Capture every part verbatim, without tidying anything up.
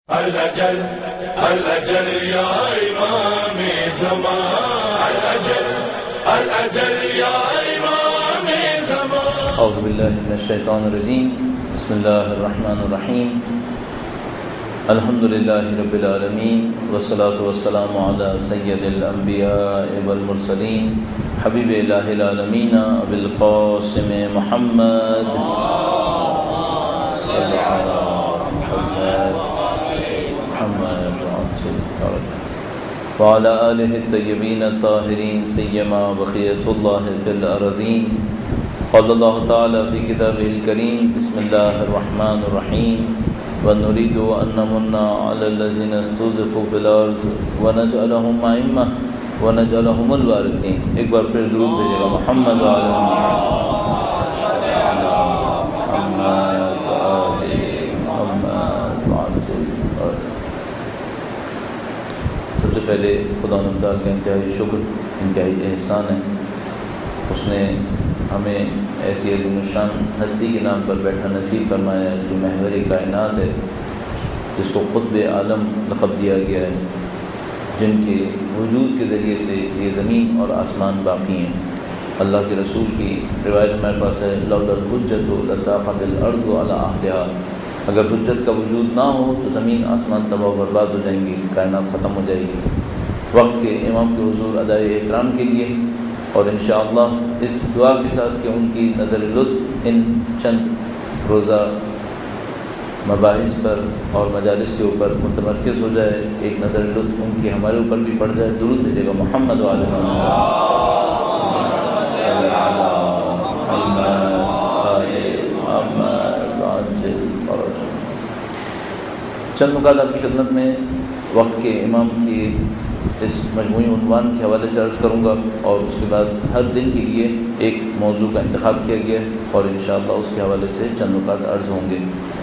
الأجل الأجل يا إمام زمان الأجل الأجل يا إمام زمان. أعوذ بالله من الشيطان الرجيم. بسم الله الرحمن الرحيم. الحمد لله رب العالمين والصلاة والسلام على سيد الأنبياء والمرسلين حبيب الله العالمين أبي القاسم محمد صلى على وعلى آله الطيبين الطاهرين سيما بقية الله في الأرضين. قال الله تعالى في كتابه الكريم بسم الله الرحمن الرحيم ونريد أن نمن على الذين استضعفوا في الأرض ونجعلهم أئمة ونجعلهم الوارثين. ایک بار پھر درود بھیجیے گا محمد وعلى سب سے پہلے خدا تعالیٰ کا انتہائی شکر، انتہائی احسان ہے. اس نے ہمیں ایسی عظیم الشان ہستی کے نام پر بیٹھا نصیب فرمایا ہے جو محور کائنات ہے، جس کو قطب عالم لقب دیا گیا ہے، جن کے وجود کے ذریعے سے یہ زمین اور آسمان باقی ہیں. اللہ کے رسول کی روایت ہمارے پاس ہے لولا الحجۃ لساقط الارض علی اہلہا. اگر حجت کا وجود نہ ہو تو زمین آسمان تباہ و برباد ہو جائیں گی، کائنات ختم ہو جائے گی. وقت کے امام کے حضور ادائے احترام کے لیے اور انشاءاللہ اس دعا کے ساتھ کہ ان کی نظر لطف ان چند روزہ مباحث پر اور مجالس کے اوپر متمرکز ہو جائے، ایک نظر لطف ان کی ہمارے اوپر بھی پڑ جائے. درود بھیجے گا محمد وعلی چند نکات آپ کی خدمت میں وقت کے امام کی اس مجموعی عنوان کے حوالے سے عرض کروں گا، اور اس کے بعد ہر دن کے لیے ایک موضوع کا انتخاب کیا گیا ہے اور انشاءاللہ اس کے حوالے سے چند نکات عرض ہوں گے.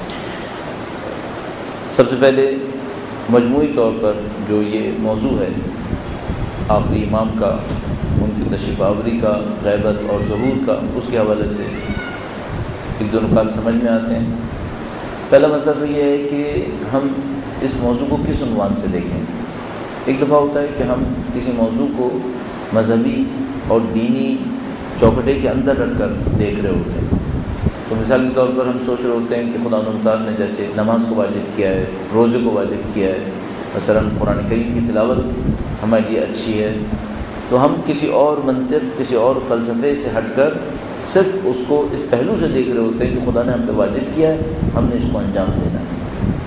سب سے پہلے مجموعی طور پر جو یہ موضوع ہے آخری امام کا، ان کی تشریف آوری کا، غیبت اور ظہور کا، اس کے حوالے سے ایک دو نکات سمجھ میں آتے ہیں. پہلا مسئلہ تو یہ ہے کہ ہم اس موضوع کو کس عنوان سے دیکھیں. ایک دفعہ ہوتا ہے کہ ہم کسی موضوع کو مذہبی اور دینی چوکھٹے کے اندر رکھ کر دیکھ رہے ہوتے ہیں. تو مثال کے طور پر ہم سوچ رہے ہوتے ہیں کہ خدا تعالیٰ نے جیسے نماز کو واجب کیا ہے، روزے کو واجب کیا ہے، مثلاً قرآن کریم کی تلاوت ہمارے لیے اچھی ہے، تو ہم کسی اور منطق، کسی اور فلسفے سے ہٹ کر صرف اس کو اس پہلو سے دیکھ رہے ہوتے ہیں کہ خدا نے ہم پہ واجب کیا ہے، ہم نے اس کو انجام دینا ہے.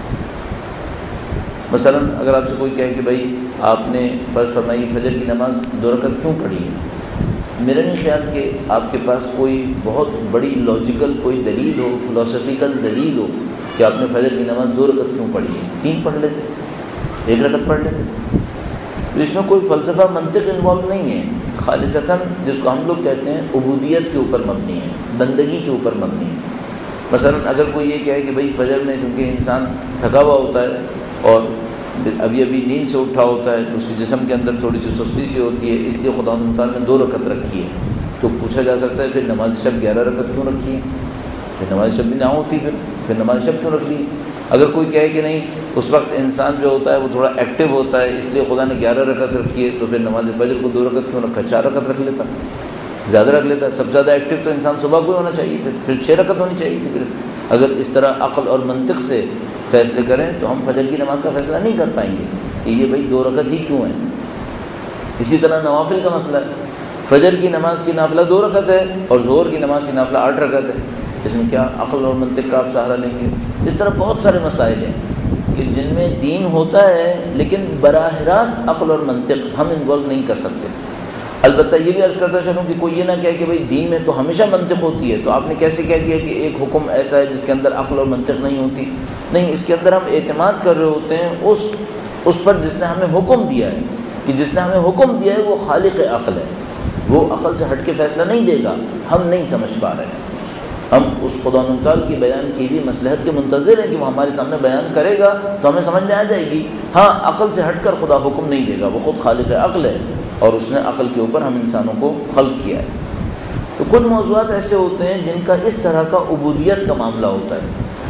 مثلا اگر آپ سے کوئی کہے کہ بھائی آپ نے فرض فرمائی فجر کی نماز دو رکعت کیوں پڑھی ہے، میرا نہیں خیال کہ آپ کے پاس کوئی بہت بڑی لاجیکل کوئی دلیل ہو، فلسفیکل دلیل ہو کہ آپ نے فجر کی نماز دو رکعت کیوں پڑھی ہے. تین پڑھ لیتے، ایک رکعت پڑھ لیتے. تو اس میں کوئی فلسفہ منطق انوالو نہیں ہے، خالصتاً جس کو ہم لوگ کہتے ہیں عبودیت کے اوپر مبنی ہے، بندگی کے اوپر مبنی ہے. مثلا اگر کوئی یہ کہے کہ بھائی فجر میں چونکہ انسان تھکا ہوا ہوتا ہے اور ابھی ابھی نیند سے اٹھا ہوتا ہے تو اس کے جسم کے اندر تھوڑی سی سستی سی ہوتی ہے، اس لیے خدا تعالیٰ نے دو رکعت رکھی ہے. تو پوچھا جا سکتا ہے پھر نماز شب گیارہ رکعت کیوں رکھی ہے؟ پھر نماز شب بھی نہ ہوتی، پھر پھر نماز شب کیوں رکھ لی؟ اگر کوئی کہے کہ نہیں اس وقت انسان جو ہوتا ہے وہ تھوڑا ایکٹیو ہوتا ہے اس لیے خدا نے گیارہ رکعت رکھی ہے، تو پھر نماز فجر کو دو رکعت کیوں رکھا؟ چار رکعت رکھ لیتا، زیادہ رکھ لیتا. سب سے زیادہ ایکٹیو تو انسان صبح کو ہونا چاہیے، پھر پھر چھ رکعت ہونی چاہیے تھی. پھر اگر اس طرح عقل اور منطق سے فیصلے کریں تو ہم فجر کی نماز کا فیصلہ نہیں کر پائیں گے کہ یہ بھائی دو رکعت ہی کیوں ہے. اسی طرح نوافل کا مسئلہ ہے، فجر کی نماز کی نافلہ دو رکعت ہے اور ظہر کی نماز کی نافلہ آٹھ رکعت ہے. اس میں کیا عقل اور منطق کا آپ سہارا لیں گے؟ اس طرح بہت سارے مسائل ہیں کہ جن میں دین ہوتا ہے لیکن براہ راست عقل اور منطق ہم انوالو نہیں کر سکتے. البتہ یہ بھی عرض کرتا چلوں کہ کوئی یہ نہ کہے کہ بھائی دین میں تو ہمیشہ منطق ہوتی ہے، تو آپ نے کیسے کہہ دیا کہ ایک حکم ایسا ہے جس کے اندر عقل اور منطق نہیں ہوتی؟ نہیں، اس کے اندر ہم اعتماد کر رہے ہوتے ہیں اس اس پر جس نے ہمیں حکم دیا ہے، کہ جس نے ہمیں حکم دیا ہے وہ خالق عقل ہے، وہ عقل سے ہٹ کے فیصلہ نہیں دے گا. ہم نہیں سمجھ پا رہے ہیں، ہم اس خدا تعالیٰ کی بیان کی بھی مصلحت کے منتظر ہیں کہ وہ ہمارے سامنے بیان کرے گا تو ہمیں سمجھ میں آ جائے گی. ہاں، عقل سے ہٹ کر خدا حکم نہیں دے گا، وہ خود خالق عقل ہے اور اس نے عقل کے اوپر ہم انسانوں کو خلق کیا ہے. تو کچھ موضوعات ایسے ہوتے ہیں جن کا اس طرح کا عبودیت کا معاملہ ہوتا ہے.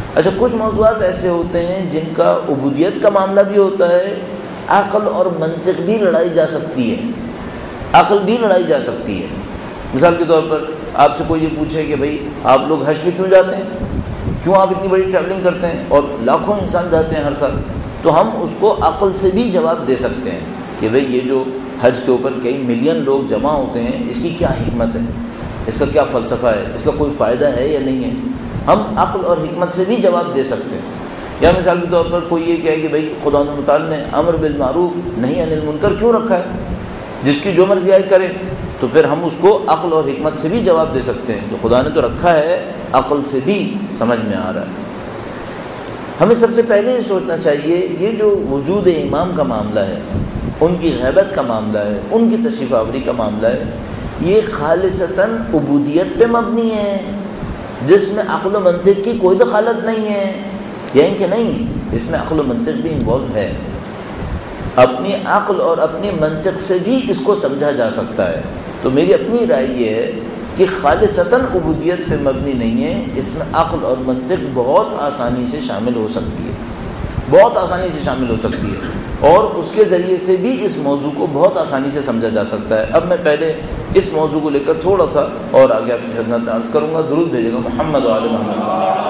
اچھا کچھ موضوعات ایسے ہوتے ہیں جن کا عبودیت کا معاملہ بھی ہوتا ہے، عقل اور منطق بھی لڑائی جا سکتی ہے، عقل بھی لڑائی جا سکتی ہے۔ مثال کے طور پر آپ سے کوئی یہ پوچھے کہ بھائی آپ لوگ حج پہ کیوں جاتے ہیں، کیوں آپ اتنی بڑی ٹریولنگ کرتے ہیں، اور لاکھوں انسان جاتے ہیں ہر سال، تو ہم اس کو عقل سے بھی جواب دے سکتے ہیں کہ بھئی یہ جو حج کے اوپر کئی ملین لوگ جمع ہوتے ہیں، اس کی کیا حکمت ہے، اس کا کیا فلسفہ ہے، اس کا کوئی فائدہ ہے یا نہیں ہے، ہم عقل اور حکمت سے بھی جواب دے سکتے ہیں۔ یا مثال کے طور پر کوئی یہ کہے کہ بھئی خدا متعال نے امر بالمعروف نہی عن المنکر کیوں رکھا ہے، جس کی جو مرضی آئے کرے، تو پھر ہم اس کو عقل اور حکمت سے بھی جواب دے سکتے ہیں کہ خدا نے تو رکھا ہے، عقل سے بھی سمجھ میں آ رہا ہے۔ ہمیں سب سے پہلے یہ سوچنا چاہیے یہ جو وجود امام کا معاملہ ہے، ان کی غیبت کا معاملہ ہے، ان کی تشریف آوری کا معاملہ ہے، یہ خالصتاً عبودیت پہ مبنی ہے، جس میں عقل و منطق کی کوئی دخالت نہیں ہے، یعنی کہ نہیں، اس میں عقل و منطق بھی انوالو ہے، اپنی عقل اور اپنی منطق سے بھی اس کو سمجھا جا سکتا ہے۔ تو میری اپنی رائے یہ ہے کہ خالصتاً عبودیت پہ مبنی نہیں ہے، اس میں عقل اور منطق بہت آسانی سے شامل ہو سکتی ہے، بہت آسانی سے شامل ہو سکتی ہے، اور اس کے ذریعے سے بھی اس موضوع کو بہت آسانی سے سمجھا جا سکتا ہے۔ اب میں پہلے اس موضوع کو لے کر تھوڑا سا اور آگے آپ کی خدمت میں عرض کروں گا۔ درود بھیجے گا محمد و آل محمد۔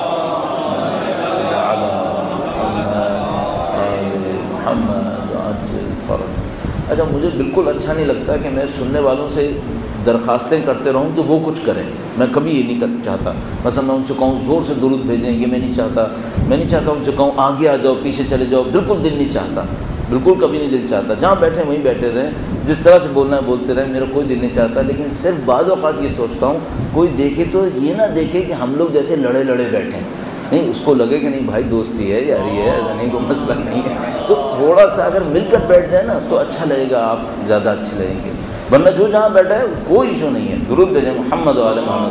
اچھا مجھے بالکل اچھا نہیں لگتا کہ میں سننے والوں سے درخواستیں کرتے رہوں کہ وہ کچھ کریں، میں کبھی یہ نہیں کر چاہتا۔ مثلا میں ان سے کہوں زور سے درود بھیجیں، یہ میں نہیں چاہتا، میں نہیں چاہتا ان سے کہوں آگے آ جاؤ، پیچھے چلے جاؤ، بالکل دل نہیں چاہتا، بالکل کبھی نہیں دل چاہتا۔ جہاں بیٹھے وہیں بیٹھے رہیں، جس طرح سے بولنا ہے بولتے رہیں، میرا کوئی دل نہیں چاہتا۔ لیکن صرف بعض اوقات یہ سوچتا ہوں کوئی دیکھے تو یہ نہ دیکھے کہ ہم لوگ جیسے لڑے لڑے بیٹھے ہیں، نہیں، اس کو لگے کہ نہیں بھائی دوستی ہے، یاری ہے، ایسا نہیں، کوئی مسئلہ نہیں ہے۔ تو تھوڑا سا اگر مل کر بیٹھ جائے نا تو اچھا لگے گا، آپ زیادہ اچھے لگیں گے، ورنہ جو جہاں بیٹھا ہے کوئی ایشو نہیں ہے۔ درود بھیجیں محمد و آل محمد،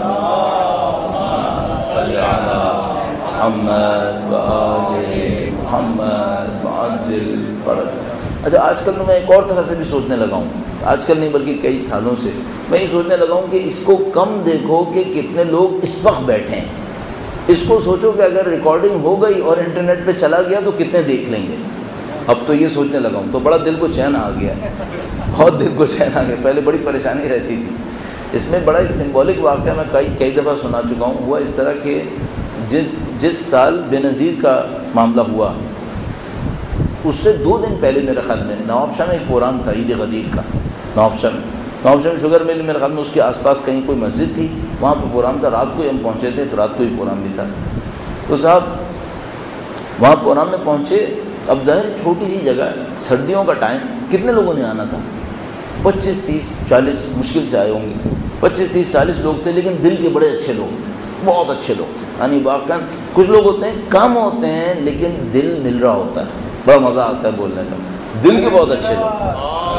صلی علی محمد و آل محمد وعجل فرج۔ اچھا آج کل میں ایک اور طرح سے بھی سوچنے لگا ہوں، آج کل نہیں بلکہ کئی سالوں سے میں یہ سوچنے لگا ہوں کہ اس کو کم دیکھو کہ کتنے لوگ اس وقت بیٹھے ہیں، اس کو سوچو کہ اگر ریکارڈنگ ہو گئی اور انٹرنیٹ پہ چلا گیا تو کتنے دیکھ لیں گے۔ اب تو یہ سوچنے لگا ہوں تو بڑا دل کو چین آ گیا، بہت دل کو چین آ گیا، پہلے بڑی پریشانی رہتی تھی۔ اس میں بڑا ایک سمبولک واقعہ میں کئی کئی دفعہ سنا چکا ہوں، ہوا اس طرح کہ جس جس سال بے نظیر کا معاملہ ہوا اس سے دو دن پہلے میرے خیال میں نواب شاہ میں ایک پروگرام تھا عید غدیر کا، نواب شاہ میں نواب شاہ میں شوگر مل، میرے خیال میں اس کے آس پاس کہیں کوئی مسجد تھی، وہاں پہ پروگرام تھا، رات کو ہی ہم پہنچے تھے تو رات کو ہی پروگرام بھی تھا۔ تو صاحب وہاں پروگرام میں پہنچے، اب ظاہر چھوٹی سی جگہ، سردیوں کا ٹائم، کتنے لوگوں نے آنا تھا؟ پچیس تیس چالیس مشکل سے آئے ہوں گے، پچیس تیس چالیس لوگ تھے، لیکن دل کے بڑے اچھے لوگ تھے، بہت اچھے لوگ تھے، یعنی واقعاً کچھ لوگ ہوتے ہیں کم ہوتے ہیں لیکن دل مل رہا ہوتا ہے، بڑا مزہ آتا ہے بولنے کا، دل کے بہت اچھے لوگ تھے۔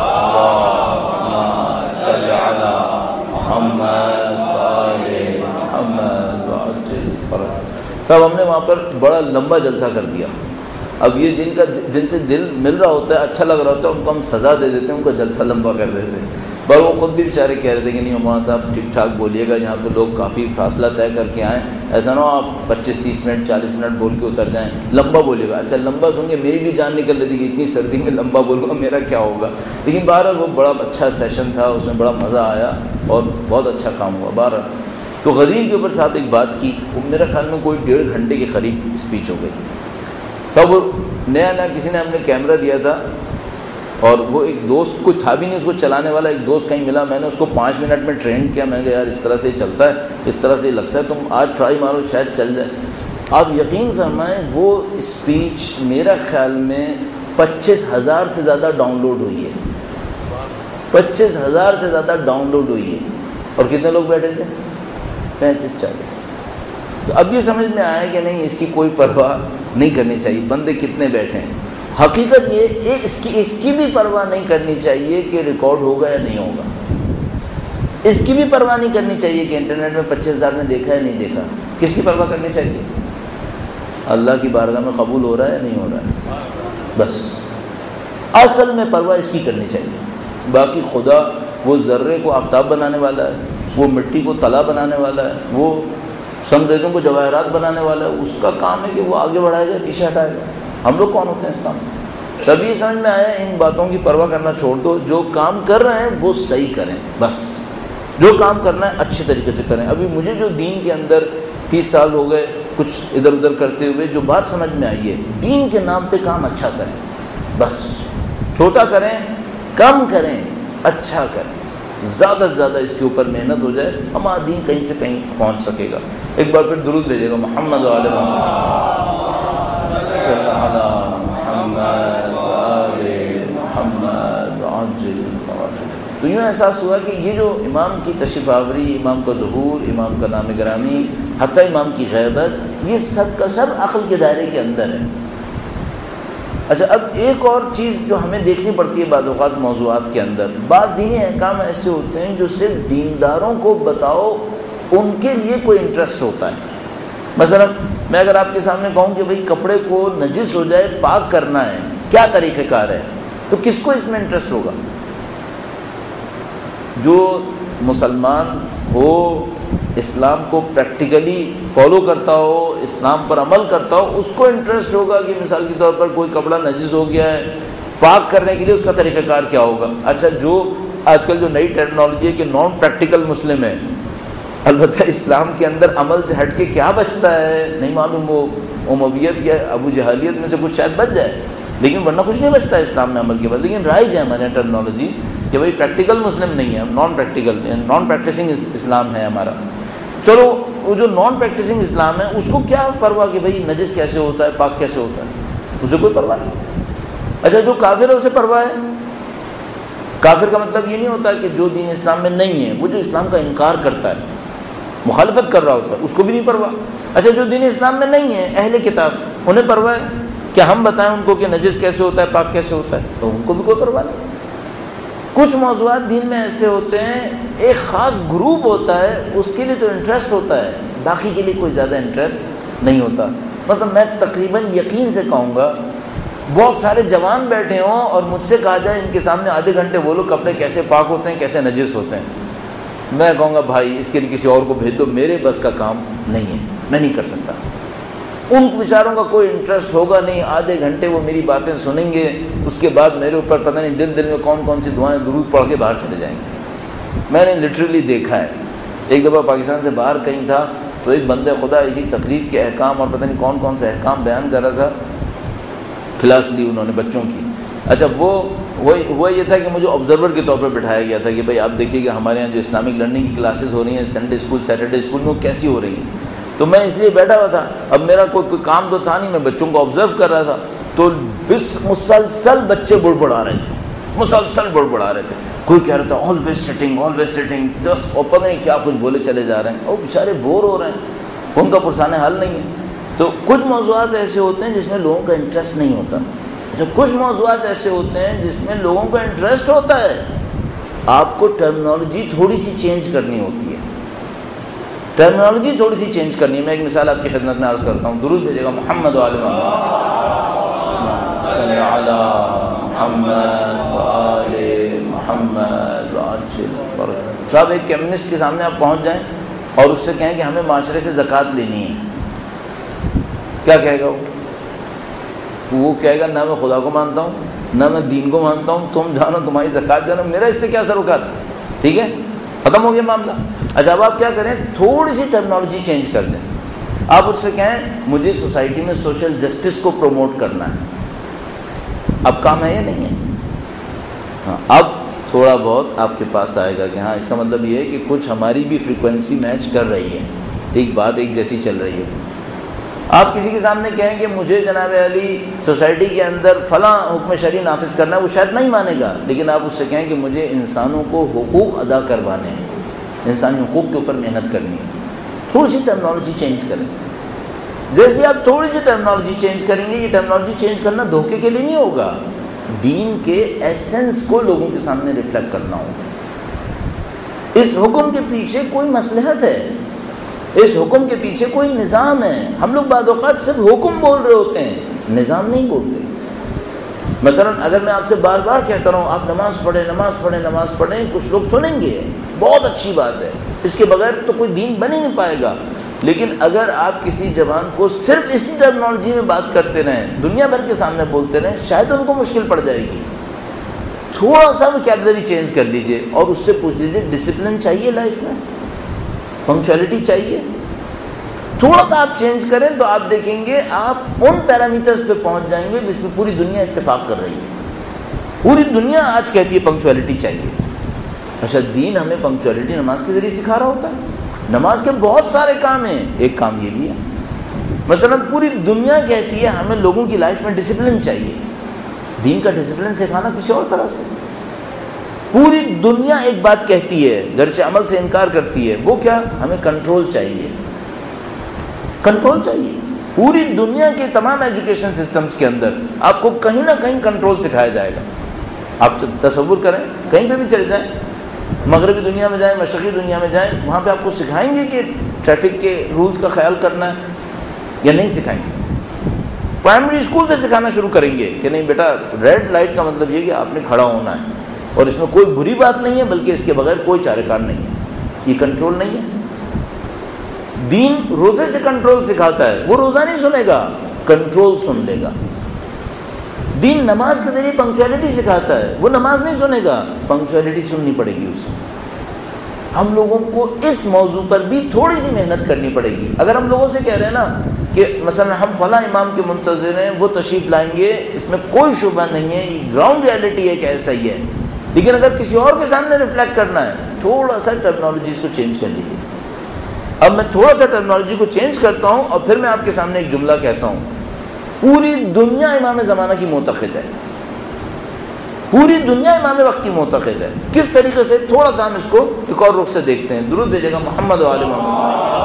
صلی علی محمد وآل محمد وعجل فرج۔ صاحب ہم نے وہاں پر بڑا لمبا جلسہ کر دیا۔ اب یہ جن کا جن سے دل مل رہا ہوتا ہے، اچھا لگ رہا ہوتا ہے، ان کو ہم سزا دے دیتے ہیں، ان کا جلسہ لمبا کر دیتے ہیں، پر وہ خود بھی بیچارے کہہ رہے تھے کہ نہیں مولانا صاحب ٹھیک ٹھاک بولیے گا، یہاں پہ لوگ کافی فاصلہ طے کر کے آئیں، ایسا نہ ہو آپ پچیس تیس منٹ چالیس منٹ بول کے اتر جائیں، لمبا بولیے گا۔ اچھا لمبا سن کے میری بھی جان نکل رہی تھی کہ اتنی سردی میں لمبا بولوں گا میرا کیا ہوگا، لیکن بہرحال وہ بڑا اچھا سیشن تھا، اس میں بڑا مزہ آیا اور بہت اچھا کام ہوا۔ بہرحال تو غدیر کے اوپر صاحب ایک بات کی، وہ میرے خیال میں کوئی ڈیڑھ گھنٹے کے قریب اسپیچ ہو گئی۔ تب نیا نیا کسی نے ہم نے کیمرہ دیا تھا، اور وہ ایک دوست کوئی تھا بھی نہیں اس کو چلانے والا، ایک دوست کہیں ملا، میں نے اس کو پانچ منٹ میں ٹرین کیا، میں نے کہا یار اس طرح سے چلتا ہے، اس طرح سے لگتا ہے، تم آج ٹرائی مارو شاید چل جائے۔ آپ یقین فرمائیں وہ اسپیچ میرا خیال میں پچیس ہزار سے زیادہ ڈاؤن لوڈ ہوئی ہے، پچیس ہزار سے زیادہ ڈاؤن لوڈ ہوئی ہے، اور کتنے لوگ بیٹھے تھے؟ پینتیس چالیس۔ تو اب یہ سمجھ میں آیا کہ نہیں اس کی کوئی پرواہ نہیں کرنی چاہیے، بندے کتنے بیٹھے ہیں۔ حقیقت یہ اس کی اس کی بھی پرواہ نہیں کرنی چاہیے کہ ریکارڈ ہوگا یا نہیں ہوگا، اس کی بھی پرواہ نہیں کرنی چاہیے کہ انٹرنیٹ میں پچیس ہزار نے دیکھا ہے نہیں دیکھا۔ کس کی پرواہ کرنی چاہیے؟ اللہ کی بارگاہ میں قبول ہو رہا ہے یا نہیں ہو رہا ہے، بس اصل میں پرواہ اس کی کرنی چاہیے۔ باقی خدا وہ ذرے کو آفتاب بنانے والا ہے، وہ مٹی کو تلا بنانے والا ہے، وہ انگریزوں کو جواہرات بنانے والا ہے، اس کا کام ہے کہ وہ آگے بڑھائے گا پیچھے ہٹائے گا. ہم لوگ کون ہوتے ہیں اس کام میں؟ تبھی سمجھ میں آیا ان باتوں کی پرواہ کرنا چھوڑ دو، جو کام کر رہے ہیں وہ صحیح کریں، بس جو کام کرنا ہے اچھے طریقے سے کریں. ابھی مجھے جو دین کے اندر تیس سال ہو گئے کچھ ادھر ادھر کرتے ہوئے، جو بات سمجھ میں آئی ہے، دین کے نام پہ کام اچھا کریں، بس چھوٹا کریں، کم کریں، اچھا کریں، زیادہ سے زیادہ اس کے اوپر محنت ہو جائے، ہمارا دین کہیں سے کہیں پہنچ سکے گا. ایک بار پھر درود بھیجے گا محمد و آل محمد صلی اللہ علیہ محمد و آل محمد عاجل فواجل. تو یوں احساس ہوا کہ یہ جو امام کی تشریف آوری، امام کا ظہور، امام کا نام گرامی، حتیٰ امام کی غیبت، یہ سب کا سب عقل کے دائرے کے اندر ہے. اچھا، اب ایک اور چیز جو ہمیں دیکھنی پڑتی ہے بعض اوقات موضوعات کے اندر، بعض دینی احکام ایسے ہوتے ہیں جو صرف دینداروں کو بتاؤ، ان کے لیے کوئی انٹرسٹ ہوتا ہے. مثلا میں اگر آپ کے سامنے کہوں کہ بھئی کپڑے کو نجس ہو جائے پاک کرنا ہے، کیا طریقہ کار ہے، تو کس کو اس میں انٹرسٹ ہوگا؟ جو مسلمان ہو، اسلام کو پریکٹیکلی فالو کرتا ہو، اسلام پر عمل کرتا ہو، اس کو انٹرسٹ ہوگا کہ مثال کے طور پر کوئی کپڑا نجس ہو گیا ہے، پاک کرنے کے لیے اس کا طریقہ کار کیا ہوگا. اچھا، جو آج کل جو نئی ٹیکنالوجی ہے کہ نان پریکٹیکل مسلم ہے، البتہ اسلام کے اندر عمل سے ہٹ کے کیا بچتا ہے نہیں معلوم، وہ امویت یا ابو جہالیت میں سے کچھ شاید بچ جائے، لیکن ورنہ کچھ نہیں بچتا ہے اسلام میں عمل کے بعد. لیکن رائج ہے ہمارے ٹیکنالوجی کہ بھائی پریکٹیکل مسلم نہیں ہے، نان پریکٹیکل نان پریکٹسنگ اسلام ہے ہمارا. چلو، وہ جو نان پریکٹسنگ اسلام ہے اس کو کیا پرواہ کہ بھئی نجس کیسے ہوتا ہے، پاک کیسے ہوتا ہے، اسے کوئی پرواہ نہیں. اچھا، جو کافر ہے اسے پرواہ ہے. کافر کا مطلب یہ نہیں ہوتا کہ جو دین اسلام میں نہیں ہے، وہ جو اسلام کا انکار کرتا ہے، مخالفت کر رہا ہوتا ہے، اس کو بھی نہیں پرواہ. اچھا، جو دین اسلام میں نہیں ہے، اہل کتاب، انہیں پرواہ ہے کہ ہم بتائیں ان کو کہ نجس کیسے ہوتا ہے، پاک کیسے ہوتا ہے، تو ان کو بھی کوئی پرواہ نہیں. کچھ موضوعات دین میں ایسے ہوتے ہیں، ایک خاص گروپ ہوتا ہے اس کے لیے تو انٹرسٹ ہوتا ہے، باقی کے لیے کوئی زیادہ انٹرسٹ نہیں ہوتا. مثلا میں تقریباً یقین سے کہوں گا، بہت سارے جوان بیٹھے ہوں اور مجھ سے کہا جائے ان کے سامنے آدھے گھنٹے بولو کپڑے کیسے پاک ہوتے ہیں، کیسے نجس ہوتے ہیں، میں کہوں گا بھائی اس کے لیے کسی اور کو بھیج دو، میرے بس کا کام نہیں ہے، میں نہیں کر سکتا. ان بیچاروں کا کوئی انٹرسٹ ہوگا نہیں، آدھے گھنٹے وہ میری باتیں سنیں گے، اس کے بعد میرے اوپر پتہ نہیں دل دل میں کون کون سی دعائیں درود پڑھ کے باہر چلے جائیں گے. میں نے لٹرلی دیکھا ہے. ایک دفعہ پاکستان سے باہر کہیں تھا تو ایک بندے خدا اسی تقریر کے احکام اور پتہ نہیں کون کون سے احکام بیان کر رہا تھا، کلاس لی انہوں نے بچوں کی. اچھا، وہ وہ یہ تھا کہ مجھے آبزرور کے طور پر بٹھایا گیا تھا کہ بھائی آپ دیکھیے کہ ہمارے یہاں جو اسلامک لرننگ کی کلاسز ہو رہی ہیں سنڈے اسکول، سیٹرڈے اسکول میں، وہ کیسی ہو رہی ہیں. تو میں اس لیے بیٹھا ہوا تھا، اب میرا کوئی کوئی کام تو تھا نہیں، میں بچوں کو آبزرو کر رہا تھا. تو بس مسلسل بچے بڑبڑا رہے تھے، مسلسل بڑبڑا رہے تھے. کوئی کہہ رہا تھا always sitting always sitting, just open نہیں کیا کچھ بولے چلے جا رہے ہیں، اور بیچارے بور ہو رہے ہیں، ان کا پرسان حل نہیں ہے. تو کچھ موضوعات ایسے ہوتے ہیں جس میں لوگوں کا انٹرسٹ نہیں ہوتا. جب کچھ موضوعات ایسے ہوتے ہیں جس میں لوگوں کا انٹرسٹ ہوتا ہے، آپ کو ٹرمنالوجی تھوڑی سی چینج کرنی ہوتی ہے، ٹرمنالوجی تھوڑی سی چینج کرنی ہے. میں ایک مثال آپ کی خدمت میں عرض کرتا ہوں. درود بھیجے گا محمد و آل محمد صلی علی محمد و آل محمد وعجل. صاحب ایک کمیونسٹ کے سامنے آپ پہنچ جائیں اور اس سے کہیں کہ ہمیں معاشرے سے زکوٰۃ لینی ہے، کیا کہے گا وہ؟ وہ کہے گا نہ میں خدا کو مانتا ہوں نہ میں دین کو مانتا ہوں، تم جانو تمہاری زکوٰۃ جانو، میرا اس سے کیا سروکار. ٹھیک ہے، ختم ہو گیا معاملہ. اچھا، اب آپ کیا کریں، تھوڑی سی ٹرمنالوجی چینج کر دیں. آپ اس سے کہیں مجھے سوسائٹی میں سوشل جسٹس کو پروموٹ کرنا ہے. اب کام ہے یا نہیں ہے؟ ہاں، اب تھوڑا بہت آپ کے پاس آئے گا کہ ہاں اس کا مطلب یہ ہے کہ کچھ ہماری بھی فریکوینسی میچ کر رہی ہے، ٹھیک، بات ایک جیسی چل رہی ہے. آپ کسی کے سامنے کہیں کہ مجھے جناب علی سوسائٹی کے اندر فلاں حکم شرعی نافذ کرنا ہے، وہ شاید نہیں مانے گا، لیکن آپ اس سے کہیں کہ مجھے انسانوں کو حقوق ادا کروانے ہیں، انسانی حقوق کے اوپر محنت کرنی ہے. تھوڑی سی ٹرمنالوجی چینج کریں. جیسے آپ تھوڑی سی ٹرمنالوجی چینج کریں گے، یہ ٹرمنالوجی چینج کرنا دھوکے کے لیے نہیں ہوگا، دین کے ایسنس کو لوگوں کے سامنے ریفلیکٹ کرنا ہوگا. اس حکم کے پیچھے کوئی مصلحت ہے، اس حکم کے پیچھے کوئی نظام ہے. ہم لوگ بعض اوقات صرف حکم بول رہے ہوتے ہیں، نظام نہیں بولتے. مثلا اگر میں آپ سے بار بار کہتا رہا ہوں آپ نماز پڑھیں نماز پڑھیں نماز پڑھیں، کچھ لوگ سنیں گے، بہت اچھی بات ہے، اس کے بغیر تو کوئی دین بن ہی نہیں پائے گا. لیکن اگر آپ کسی جوان کو صرف اسی ٹرمنالوجی میں بات کرتے رہیں، دنیا بھر کے سامنے بولتے رہیں، شاید ان کو مشکل پڑ جائے گی. تھوڑا سا ویکیبلری چینج کر لیجئے اور اس سے پوچھ لیجئے ڈسپلن چاہیے لائف میں، پنکچویلٹی چاہیے. تھوڑا سا آپ چینج کریں تو آپ دیکھیں گے آپ ان پیرامیٹرز پہ پہنچ جائیں گے جس پہ پوری دنیا اتفاق کر رہی ہے. پوری دنیا آج کہتی ہے پنکچویلٹی چاہیے. اچھا، دین ہمیں پنکچویلٹی نماز کے ذریعے سکھا رہا ہوتا ہے. نماز کے بہت سارے کام ہیں، ایک کام یہ بھی ہے. مثلا پوری دنیا کہتی ہے ہمیں لوگوں کی لائف میں ڈسپلن چاہیے. دین کا ڈسپلن سکھانا کسی اور طرح سے. پوری دنیا ایک بات کہتی ہے، گرچہ عمل سے انکار کرتی ہے، وہ کیا؟ ہمیں کنٹرول چاہیے. کنٹرول چاہیے. پوری دنیا کے تمام ایجوکیشن سسٹمز کے اندر آپ کو کہیں نہ کہیں کنٹرول سکھایا جائے گا. آپ تصور کریں، کہیں پہ بھی چلے جائیں، مغربی دنیا میں جائیں، مشرقی دنیا میں جائیں، وہاں پہ آپ کو سکھائیں گے کہ ٹریفک کے رولز کا خیال کرنا ہے یا نہیں سکھائیں گے؟ پرائمری اسکول سے سکھانا شروع کریں گے کہ نہیں بیٹا، ریڈ لائٹ کا مطلب یہ کہ آپ نے کھڑا ہونا ہے، اور اس میں کوئی بری بات نہیں ہے، بلکہ اس کے بغیر کوئی چارہ کار نہیں ہے. یہ کنٹرول نہیں ہے. دین روزے سے کنٹرول سکھاتا ہے. وہ روزہ نہیں سنے گا، کنٹرول سن لے گا. دین نماز کے ذریعے پنکچویلٹی سکھاتا ہے. وہ نماز نہیں سنے گا، پنکچویلٹی سننی پڑے گی اسے. ہم لوگوں کو اس موضوع پر بھی تھوڑی سی محنت کرنی پڑے گی. اگر ہم لوگوں سے کہہ رہے ہیں نا کہ مثلا ہم فلاں امام کے منتظر ہیں، وہ تشریف لائیں گے، اس میں کوئی شبہ نہیں ہے، یہ گراؤنڈ ریالٹی ہے کہ ایسا ہی ہے. لیکن اگر کسی اور کے سامنے ریفلیکٹ کرنا ہے، تھوڑا سا ٹرمنالوجیز کو چینج کر لیجیے. اب میں تھوڑا سا ٹرمنالوجی کو چینج کرتا ہوں اور پھر میں آپ کے سامنے ایک جملہ کہتا ہوں. پوری دنیا امام زمانہ کی معتقد ہے، پوری دنیا امام وقت کی معتقد ہے. کس طریقے سے؟ تھوڑا سا ہم اس کو ایک اور رخ سے دیکھتے ہیں. درود بھیجے گا محمد و آل محمد.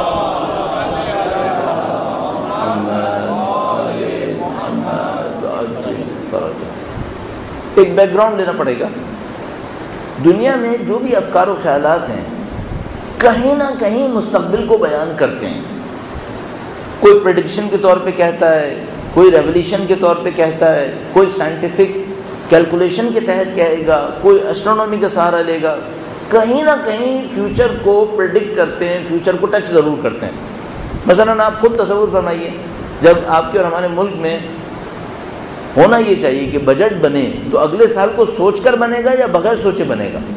ایک بیک گراؤنڈ لینا پڑے گا. دنیا میں جو بھی افکار و خیالات ہیں کہیں نہ کہیں مستقبل کو بیان کرتے ہیں. کوئی پریڈکشن کے طور پہ کہتا ہے، کوئی ریولیوشن کے طور پہ کہتا ہے، کوئی سائنٹیفک کیلکولیشن کے تحت کہے گا، کوئی اسٹرونومی کا سہارا لے گا. کہیں نہ کہیں فیوچر کو پریڈکٹ کرتے ہیں، فیوچر کو ٹچ ضرور کرتے ہیں. مثلا آپ خود تصور فرمائیے، جب آپ کے اور ہمارے ملک میں ہونا یہ چاہیے کہ بجٹ بنے تو اگلے سال کو سوچ کر بنے گا یا بغیر سوچے بنے گا؟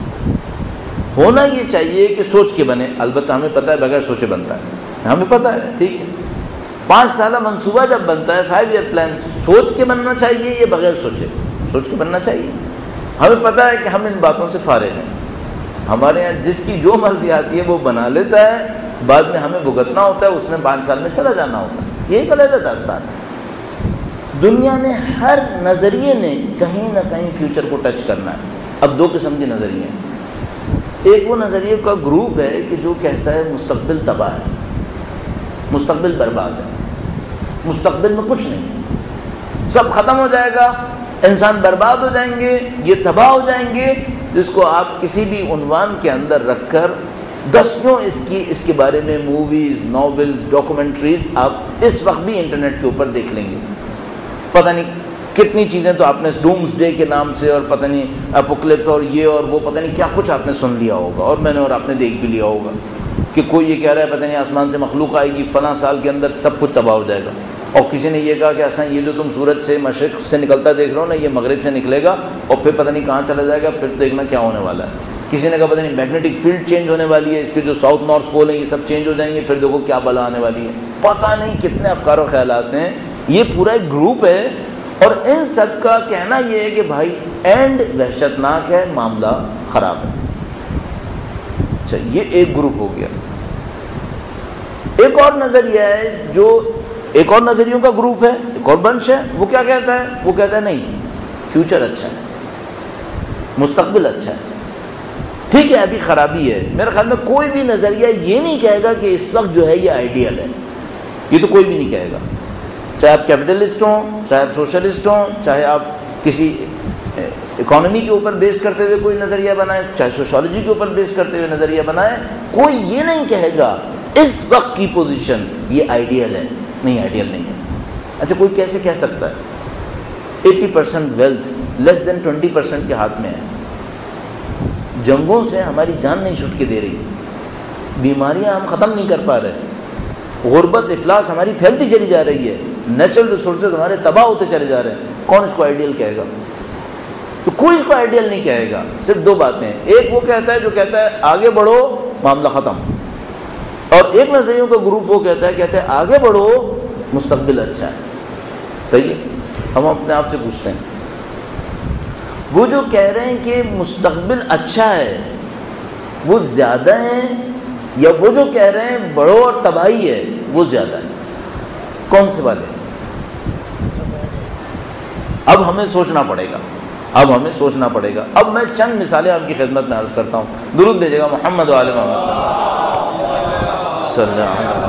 ہونا یہ چاہیے کہ سوچ کے بنے. البتہ ہمیں پتہ ہے بغیر سوچے بنتا ہے، ہمیں پتہ ہے، ٹھیک ہے. پانچ سالہ منصوبہ جب بنتا ہے، فائیو ایئر پلان، سوچ کے بننا چاہیے یا بغیر سوچے؟ سوچ کے بننا چاہیے. ہمیں پتہ ہے کہ ہم ان باتوں سے فارغ ہیں. ہمارے یہاں جس کی جو مرضی آتی ہے وہ بنا لیتا ہے، بعد میں ہمیں بھگتنا ہوتا ہے، اس نے پانچ سال میں چلا جانا ہوتا ہے. یہ ایک علیحدہ داستان ہے. دنیا میں ہر نظریے نے کہیں نہ کہیں فیوچر کو ٹچ کرنا ہے. اب دو قسم کے نظریے ہیں. ایک وہ نظریے کا گروپ ہے کہ جو کہتا ہے مستقبل تباہ ہے، مستقبل برباد ہے، مستقبل میں کچھ نہیں ہے، سب ختم ہو جائے گا، انسان برباد ہو جائیں گے، یہ تباہ ہو جائیں گے. جس کو آپ کسی بھی عنوان کے اندر رکھ کر دسیوں اس کی اس کے بارے میں موویز، ناولز، ڈاکومنٹریز آپ اس وقت بھی انٹرنیٹ کے اوپر دیکھ لیں گے. پتہ نہیں کتنی چیزیں تو آپ نے ڈومز ڈے کے نام سے، اور پتہ نہیں اپوکلپس اور یہ اور وہ، پتہ نہیں کیا کچھ آپ نے سن لیا ہوگا، اور میں نے اور آپ نے دیکھ بھی لیا ہوگا کہ کوئی یہ کہہ رہا ہے پتہ نہیں آسمان سے مخلوق آئے گی، فلاں سال کے اندر سب کچھ تباہ ہو جائے گا. اور کسی نے یہ کہا کہ ایسا یہ جو تم سورج سے مشرق سے نکلتا دیکھ رہے ہو نا، یہ مغرب سے نکلے گا اور پھر پتہ نہیں کہاں چلا جائے گا، پھر دیکھنا کیا ہونے والا ہے. کسی نے کہا پتہ نہیں میگنیٹک فیلڈ چینج ہونے والی ہے، اس کے جو ساؤتھ نارتھ پول ہیں یہ سب چینج ہو جائیں گے، پھر دیکھو کیا بلا آنے والی ہے. پتہ نہیں کتنے افکار و خیالات ہیں. یہ پورا ایک گروپ ہے، اور ان سب کا کہنا یہ ہے کہ بھائی اینڈ وحشت ناک ہے، معاملہ خراب ہے. اچھا، یہ ایک گروپ ہو گیا. ایک اور نظریہ ہے جو ایک اور نظریوں کا گروپ ہے، ایک اور بنچ ہے. وہ کیا کہتا ہے؟ وہ کہتا ہے نہیں، فیوچر اچھا ہے، مستقبل اچھا ہے. ٹھیک ہے، ابھی خرابی ہے. میرے خیال میں کوئی بھی نظریہ یہ نہیں کہے گا کہ اس وقت جو ہے یہ آئیڈیل ہے. یہ تو کوئی بھی نہیں کہے گا، چاہے آپ کیپٹلسٹ ہوں، چاہے آپ سوشلسٹ ہوں، چاہے آپ کسی اکانومی کے اوپر بیس کرتے ہوئے کوئی نظریہ بنائیں، چاہے سوشالوجی کے اوپر بیس کرتے ہوئے نظریہ بنائیں. کوئی یہ نہیں کہے گا اس وقت کی پوزیشن یہ آئیڈیل ہے. نہیں، آئیڈیل نہیں ہے. اچھا، کوئی کیسے کہہ سکتا ہے؟ Eighty percent wealth less than twenty percent کے ہاتھ میں ہے. جنگوں سے ہماری جان نہیں چھٹ کے دے رہی. بیماریاں ہم ختم نہیں کر پا رہے, غربت افلاس ہماری پھیلتی چلی جا رہی ہے, نیچرل ریسورسز ہمارے تباہ ہوتے چلے جا رہے ہیں. کون اس کو آئیڈیل کہے گا؟ تو کوئی اس کو آئیڈیل نہیں کہے گا. صرف دو باتیں ہیں, ایک وہ کہتا ہے جو کہتا ہے آگے بڑھو معاملہ ختم, اور ایک نظریوں کا گروپ وہ کہتا ہے کہتا ہے آگے بڑھو مستقبل اچھا ہے. صحیح ہے. ہم اپنے آپ سے پوچھتے ہیں وہ جو کہہ رہے ہیں کہ مستقبل اچھا ہے وہ زیادہ ہیں, یا وہ جو کہہ رہے ہیں بڑھو اور تباہی ہے وہ زیادہ ہے؟ کون سے والے؟ اب ہمیں سوچنا پڑے گا, اب ہمیں سوچنا پڑے گا. اب میں چند مثالیں آپ کی خدمت میں عرض کرتا ہوں. درود بھیجے گا محمد وعلی محمد صلی اللہ علیہ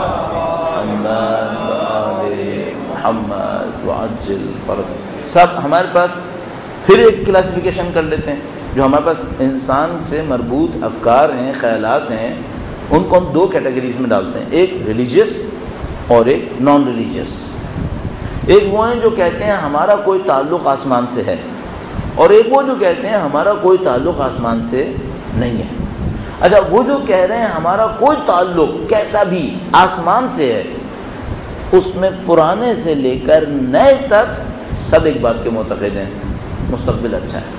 محمد وعجل فرج. صاحب ہمارے پاس پھر ایک کلاسیفیکیشن کر لیتے ہیں. جو ہمارے پاس انسان سے مربوط افکار ہیں, خیالات ہیں, ان کو ہم دو کیٹیگریز میں ڈالتے ہیں, ایک ریلیجیس اور ایک نان ریلیجیس. ایک وہ ہیں جو کہتے ہیں ہمارا کوئی تعلق آسمان سے ہے, اور ایک وہ جو کہتے ہیں ہمارا کوئی تعلق آسمان سے نہیں ہے. اچھا, وہ جو کہہ رہے ہیں ہمارا کوئی تعلق کیسا بھی آسمان سے ہے, اس میں پرانے سے لے کر نئے تک سب ایک بات کے معتقد ہیں مستقبل اچھا ہے.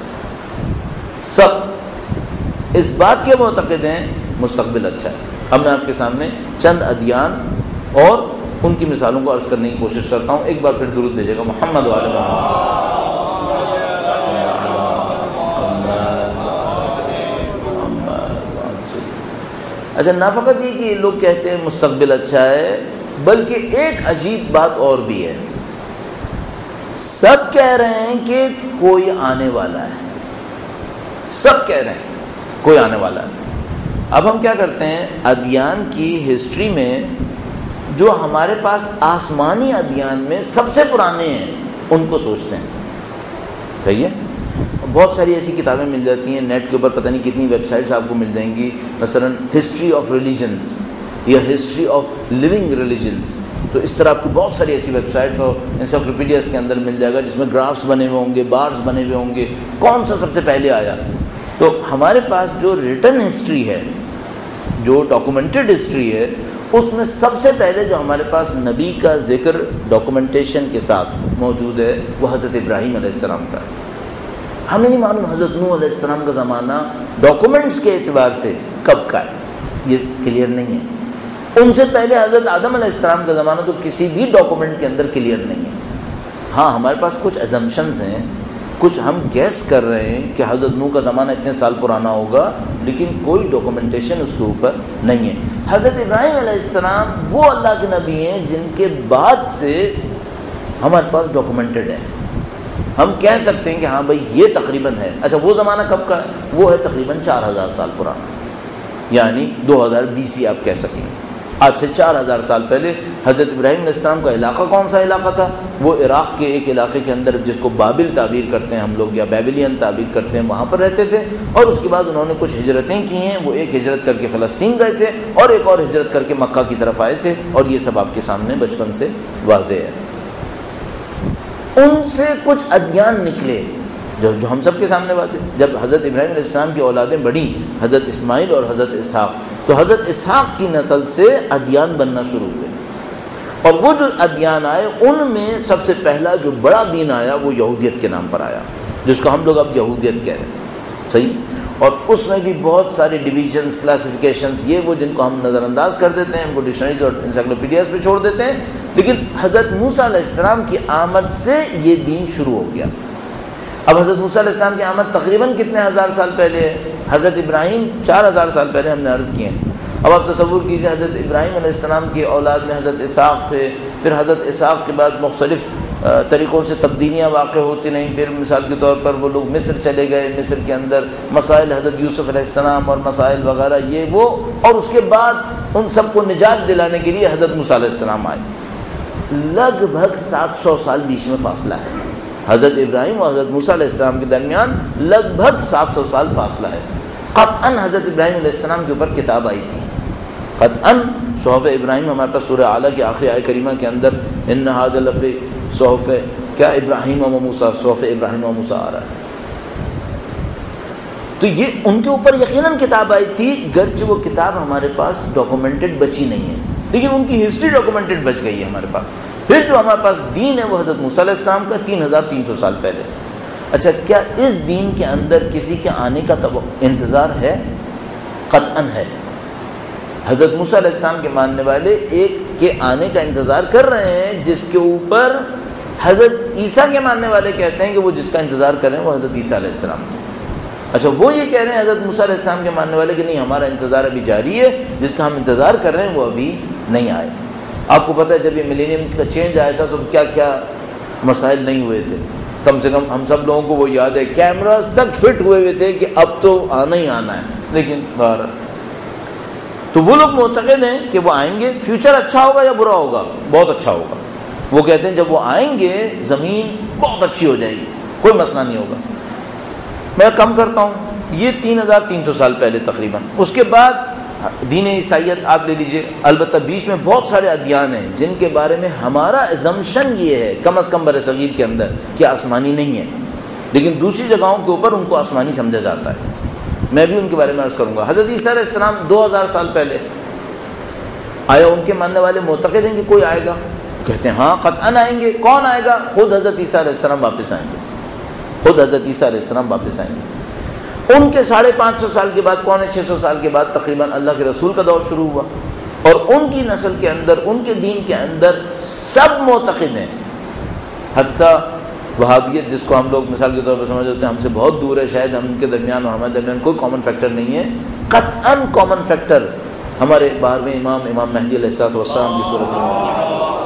سب اس بات کے معتقد ہیں مستقبل اچھا ہے. اب میں آپ کے سامنے چند ادیان اور ان کی مثالوں کو عرض کرنے کی کوشش کرتا ہوں. ایک بار پھر درود دیجیے گا محمد وعلی محمد. اچھا, نہ فقط یہ کہ یہ لوگ کہتے ہیں مستقبل اچھا ہے, بلکہ ایک عجیب بات اور بھی ہے. سب کہہ رہے ہیں کہ کوئی آنے والا ہے, سب کہہ رہے ہیں کوئی آنے والا ہے. اب ہم کیا کرتے ہیں, ادیان کی ہسٹری میں جو ہمارے پاس آسمانی ادیان میں سب سے پرانے ہیں ان کو سوچتے ہیں. صحیح ہے. بہت ساری ایسی کتابیں مل جاتی ہیں نیٹ کے اوپر, پتہ نہیں کتنی ویب سائٹس آپ کو مل جائیں گی, مثلا ہسٹری آف ریلیجنس یا ہسٹری آف لیونگ ریلیجنس. تو اس طرح آپ کو بہت ساری ایسی ویب سائٹس اور انسائکلوپیڈیاز کے اندر مل جائے گا جس میں گرافس بنے ہوئے ہوں گے, بارز بنے ہوئے ہوں گے, کون سا سب سے پہلے آیا. تو ہمارے پاس جو ریٹن ہسٹری ہے, جو ڈاکومنٹڈ ہسٹری ہے, اس میں سب سے پہلے جو ہمارے پاس نبی کا ذکر ڈاکومنٹیشن کے ساتھ موجود ہے وہ حضرت ابراہیم علیہ السلام کا ہے. ہمیں نہیں معلوم حضرت نوح علیہ السلام کا زمانہ ڈاکومنٹس کے اعتبار سے کب کا ہے, یہ کلیئر نہیں ہے. ان سے پہلے حضرت آدم علیہ السلام کا زمانہ تو کسی بھی ڈاکومنٹ کے اندر کلیئر نہیں ہے. ہاں, ہمارے پاس کچھ ایزمپشنز ہیں, کچھ ہم گیس کر رہے ہیں کہ حضرت نوح کا زمانہ اتنے سال پرانا ہوگا, لیکن کوئی ڈاکومنٹیشن اس کے اوپر نہیں ہے. حضرت ابراہیم علیہ السلام وہ اللہ کے نبی ہیں جن کے بعد سے ہمارے پاس ڈاکومنٹڈ ہے. ہم کہہ سکتے ہیں کہ ہاں بھائی یہ تقریباً ہے. اچھا, وہ زمانہ کب کا ہے؟ وہ ہے تقریباً چار ہزار سال پرانا, یعنی دو ہزار بیسی آپ کہہ سکیں. آج سے چار ہزار سال پہلے حضرت ابراہیم علیہ السلام کا علاقہ کون سا علاقہ تھا؟ وہ عراق کے ایک علاقے کے اندر جس کو بابل تعبیر کرتے ہیں ہم لوگ, یا بیبلین تعبیر کرتے ہیں, وہاں پر رہتے تھے. اور اس کے بعد انہوں نے کچھ ہجرتیں کی ہیں. وہ ایک ہجرت کر کے فلسطین گئے تھے اور ایک اور ہجرت کر کے مکہ کی طرف آئے تھے, اور یہ سب آپ کے سامنے بچپن سے واضح ہے. ان سے کچھ ادیان نکلے جو جو ہم سب کے سامنے بات ہے. جب حضرت ابراہیم علیہ السلام کی اولادیں بڑھیں, حضرت اسماعیل اور حضرت اسحاق, تو حضرت اسحاق کی نسل سے ادیان بننا شروع ہوئے. اور وہ جو ادیان آئے ان میں سب سے پہلا جو بڑا دین آیا وہ یہودیت کے نام پر آیا, جس کو ہم لوگ اب یہودیت کہہ رہے ہیں. صحیح. اور اس میں بھی بہت سارے ڈویژنس, کلاسیفیکیشنس, یہ وہ جن کو ہم نظر انداز کر دیتے ہیں, ان کو ڈکشنریز اور انسائکلوپیڈیاز پہ چھوڑ دیتے ہیں. لیکن حضرت موسیٰ علیہ السلام کی آمد سے یہ دین شروع ہو گیا. اب حضرت موسیٰ علیہ السلام کی آمد تقریباً کتنے ہزار سال پہلے ہے؟ حضرت ابراہیم چار ہزار سال پہلے ہم نے عرض کیے ہیں. اب آپ تصور کیجئے حضرت ابراہیم علیہ السلام کی اولاد میں حضرت اسحاق تھے, پھر حضرت اسحاق کے بعد مختلف طریقوں سے تبدیلیاں واقع ہوتی رہیں. پھر مثال کے طور پر وہ لوگ مصر چلے گئے, مصر کے اندر مسائل حضرت یوسف علیہ السلام اور مسائل وغیرہ یہ وہ, اور اس کے بعد ان سب کو نجات دلانے کے لیے حضرت موسیٰ علیہ السلام آئے. لگ بھگ سات سو سال بیچ میں فاصلہ ہے. حضرت ابراہیم اور حضرت موسیٰ علیہ السلام کے درمیان لگ بھگ سات سو سال فاصلہ ہے. قطعاً حضرت ابراہیم علیہ السلام کے اوپر کتاب آئی تھی, قطعاً صحف ابراہیم. ہمارے پاس سورہ اعلیٰ کی آخری آیت کریمہ کے اندر ان ھذا لفی صحف کیا ابراہیم و موسیٰ, صحف ابراہیم و موسیٰ آ رہا ہے. تو یہ ان کے اوپر یقیناً کتاب آئی تھی، گرچہ وہ کتاب ہمارے پاس ڈاکومنٹڈ بچی نہیں ہے، لیکن ان کی ہسٹری ڈاکومنٹڈ بچ گئی ہے ہمارے پاس۔ پھر جو ہمارے پاس دین ہے وہ حضرت موسیٰ علیہ السلام کا تین ہزار تین سو سال پہلے۔ اچھا، کیا اس دین کے اندر کسی کے آنے کا انتظار ہے؟ قطعاً ہے۔ حضرت موسیٰ علیہ السلام کے ماننے والے ایک کے آنے کا انتظار کر رہے ہیں، جس کے اوپر حضرت عیسیٰ کے ماننے والے کہتے ہیں کہ وہ جس کا انتظار کر رہے ہیں وہ حضرت عیسیٰ علیہ السلام تھے۔ اچھا، وہ یہ کہہ رہے ہیں حضرت موسیٰ علیہ السلام کے ماننے والے کہ نہیں، ہمارا انتظار ابھی جاری ہے، جس کا ہم انتظار کر رہے ہیں وہ ابھی نہیں آئے۔ آپ کو پتہ ہے جب یہ ملینیم کا چینج آیا تھا تو کیا کیا مسائل نہیں ہوئے تھے، کم سے کم ہم سب لوگوں کو وہ یاد ہے، کیمراز تک فٹ ہوئے ہوئے تھے کہ اب تو آنا ہی آنا ہے، لیکن بہرحال تو وہ لوگ معتقد ہیں کہ وہ آئیں گے۔ فیوچر اچھا ہوگا یا برا ہوگا؟ بہت اچھا ہوگا۔ وہ کہتے ہیں جب وہ آئیں گے زمین بہت اچھی ہو جائے گی، کوئی مسئلہ نہیں ہوگا۔ میں کم کرتا ہوں، یہ تین ہزار تین سو سال پہلے تقریباً۔ اس کے بعد دین عیسائیت آپ لے لیجئے، البتہ بیچ میں بہت سارے ادیان ہیں جن کے بارے میں ہمارا ایزمپشن یہ ہے کم از کم برصغیر کے اندر کہ آسمانی نہیں ہے، لیکن دوسری جگہوں کے اوپر ان کو آسمانی سمجھا جاتا ہے۔ میں بھی ان کے بارے میں عرض کروں گا۔ حضرت عیسیٰ علیہ السلام دو ہزار سال پہلے آیا، ان کے ماننے والے معتقد ہیں کہ کوئی آئے گا، کہتے ہیں ہاں قطعاً آئیں گے۔ کون آئے گا؟ خود حضرت عیسیٰ علیہ السلام واپس آئیں گے، خود حضرت عیسیٰ علیہ السلام واپس آئیں گے۔ ان کے ساڑھے پانچ سو سال کے بعد، پونے چھ سو سال کے بعد تقریباً اللہ کے رسول کا دور شروع ہوا، اور ان کی نسل کے اندر، ان کے دین کے اندر سب معتقد ہیں، حتیٰ وہابیت جس کو ہم لوگ مثال کے طور پر سمجھ ہوتے ہیں ہم سے بہت دور ہے، شاید ہم ان کے درمیان اور ہمارے درمیان کوئی کامن فیکٹر نہیں ہے، قطعاً کامن فیکٹر ہمارے بارہویں امام امام مہدی علیہ الصلوۃ والسلام کی صورت میں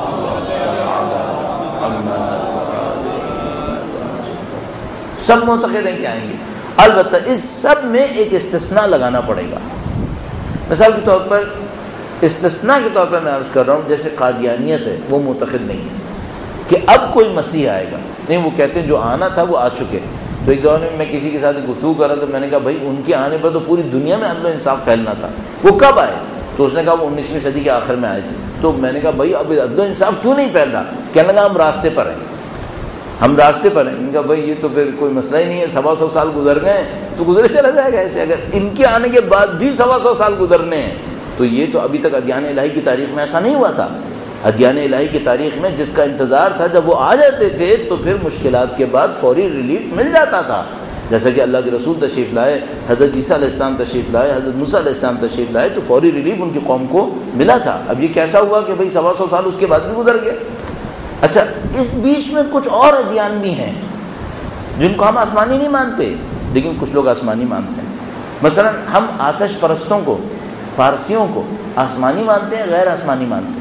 سب معتقد ہیں کہ آئیں گے۔ البتہ اس سب میں ایک استثناء لگانا پڑے گا۔ مثال کے طور پر استثناء کے طور پر میں عرض کر رہا ہوں، جیسے قادیانیت ہے، وہ معتقد نہیں ہے کہ اب کوئی مسیح آئے گا، نہیں، وہ کہتے ہیں جو آنا تھا وہ آ چکے۔ تو ایک دور میں میں کسی کے ساتھ گفتگو کر رہا تھا، میں نے کہا بھائی ان کے آنے پر تو پوری دنیا میں عدل و انصاف پھیلنا تھا، وہ کب آئے؟ تو اس نے کہا وہ انیسویں صدی کے آخر میں آئے تھے۔ تو میں نے کہا بھائی اب عدل و انصاف کیوں نہیں پھیل رہا؟ کہنے لگا ہم راستے پر ہیں، ہم راستے پر ہیں۔ میں نے کہا بھائی یہ تو پھر کوئی مسئلہ ہی نہیں ہے، سوا سو سال گزر گئے تو گزرے چلا جائے گا ایسے۔ اگر ان کے آنے کے بعد بھی سوا سو سال گزرنے ہیں تو یہ تو ابھی تک ادیان الہی کی تاریخ میں ایسا نہیں ہوا تھا۔ ادیان الہی کی تاریخ میں جس کا انتظار تھا، جب وہ آ جاتے تھے تو پھر مشکلات کے بعد فوری ریلیف مل جاتا تھا، جیسا کہ اللہ کے رسول تشریف لائے، حضرت عیسیٰ علیہ السلام تشریف لائے، حضرت موسیٰ علیہ السلام تشریف لائے، تو فوری ریلیف ان کی قوم کو ملا تھا۔ اب یہ کیسا ہوا کہ بھئی سوا سو سال اس کے بعد بھی گزر گئے؟ اچھا، اس بیچ میں کچھ اور ادیان بھی ہیں جن کو ہم آسمانی نہیں مانتے، لیکن کچھ لوگ آسمانی مانتے ہیں۔ مثلا ہم آتش پرستوں کو، پارسیوں کو آسمانی مانتے ہیں، غیر آسمانی مانتے ہیں۔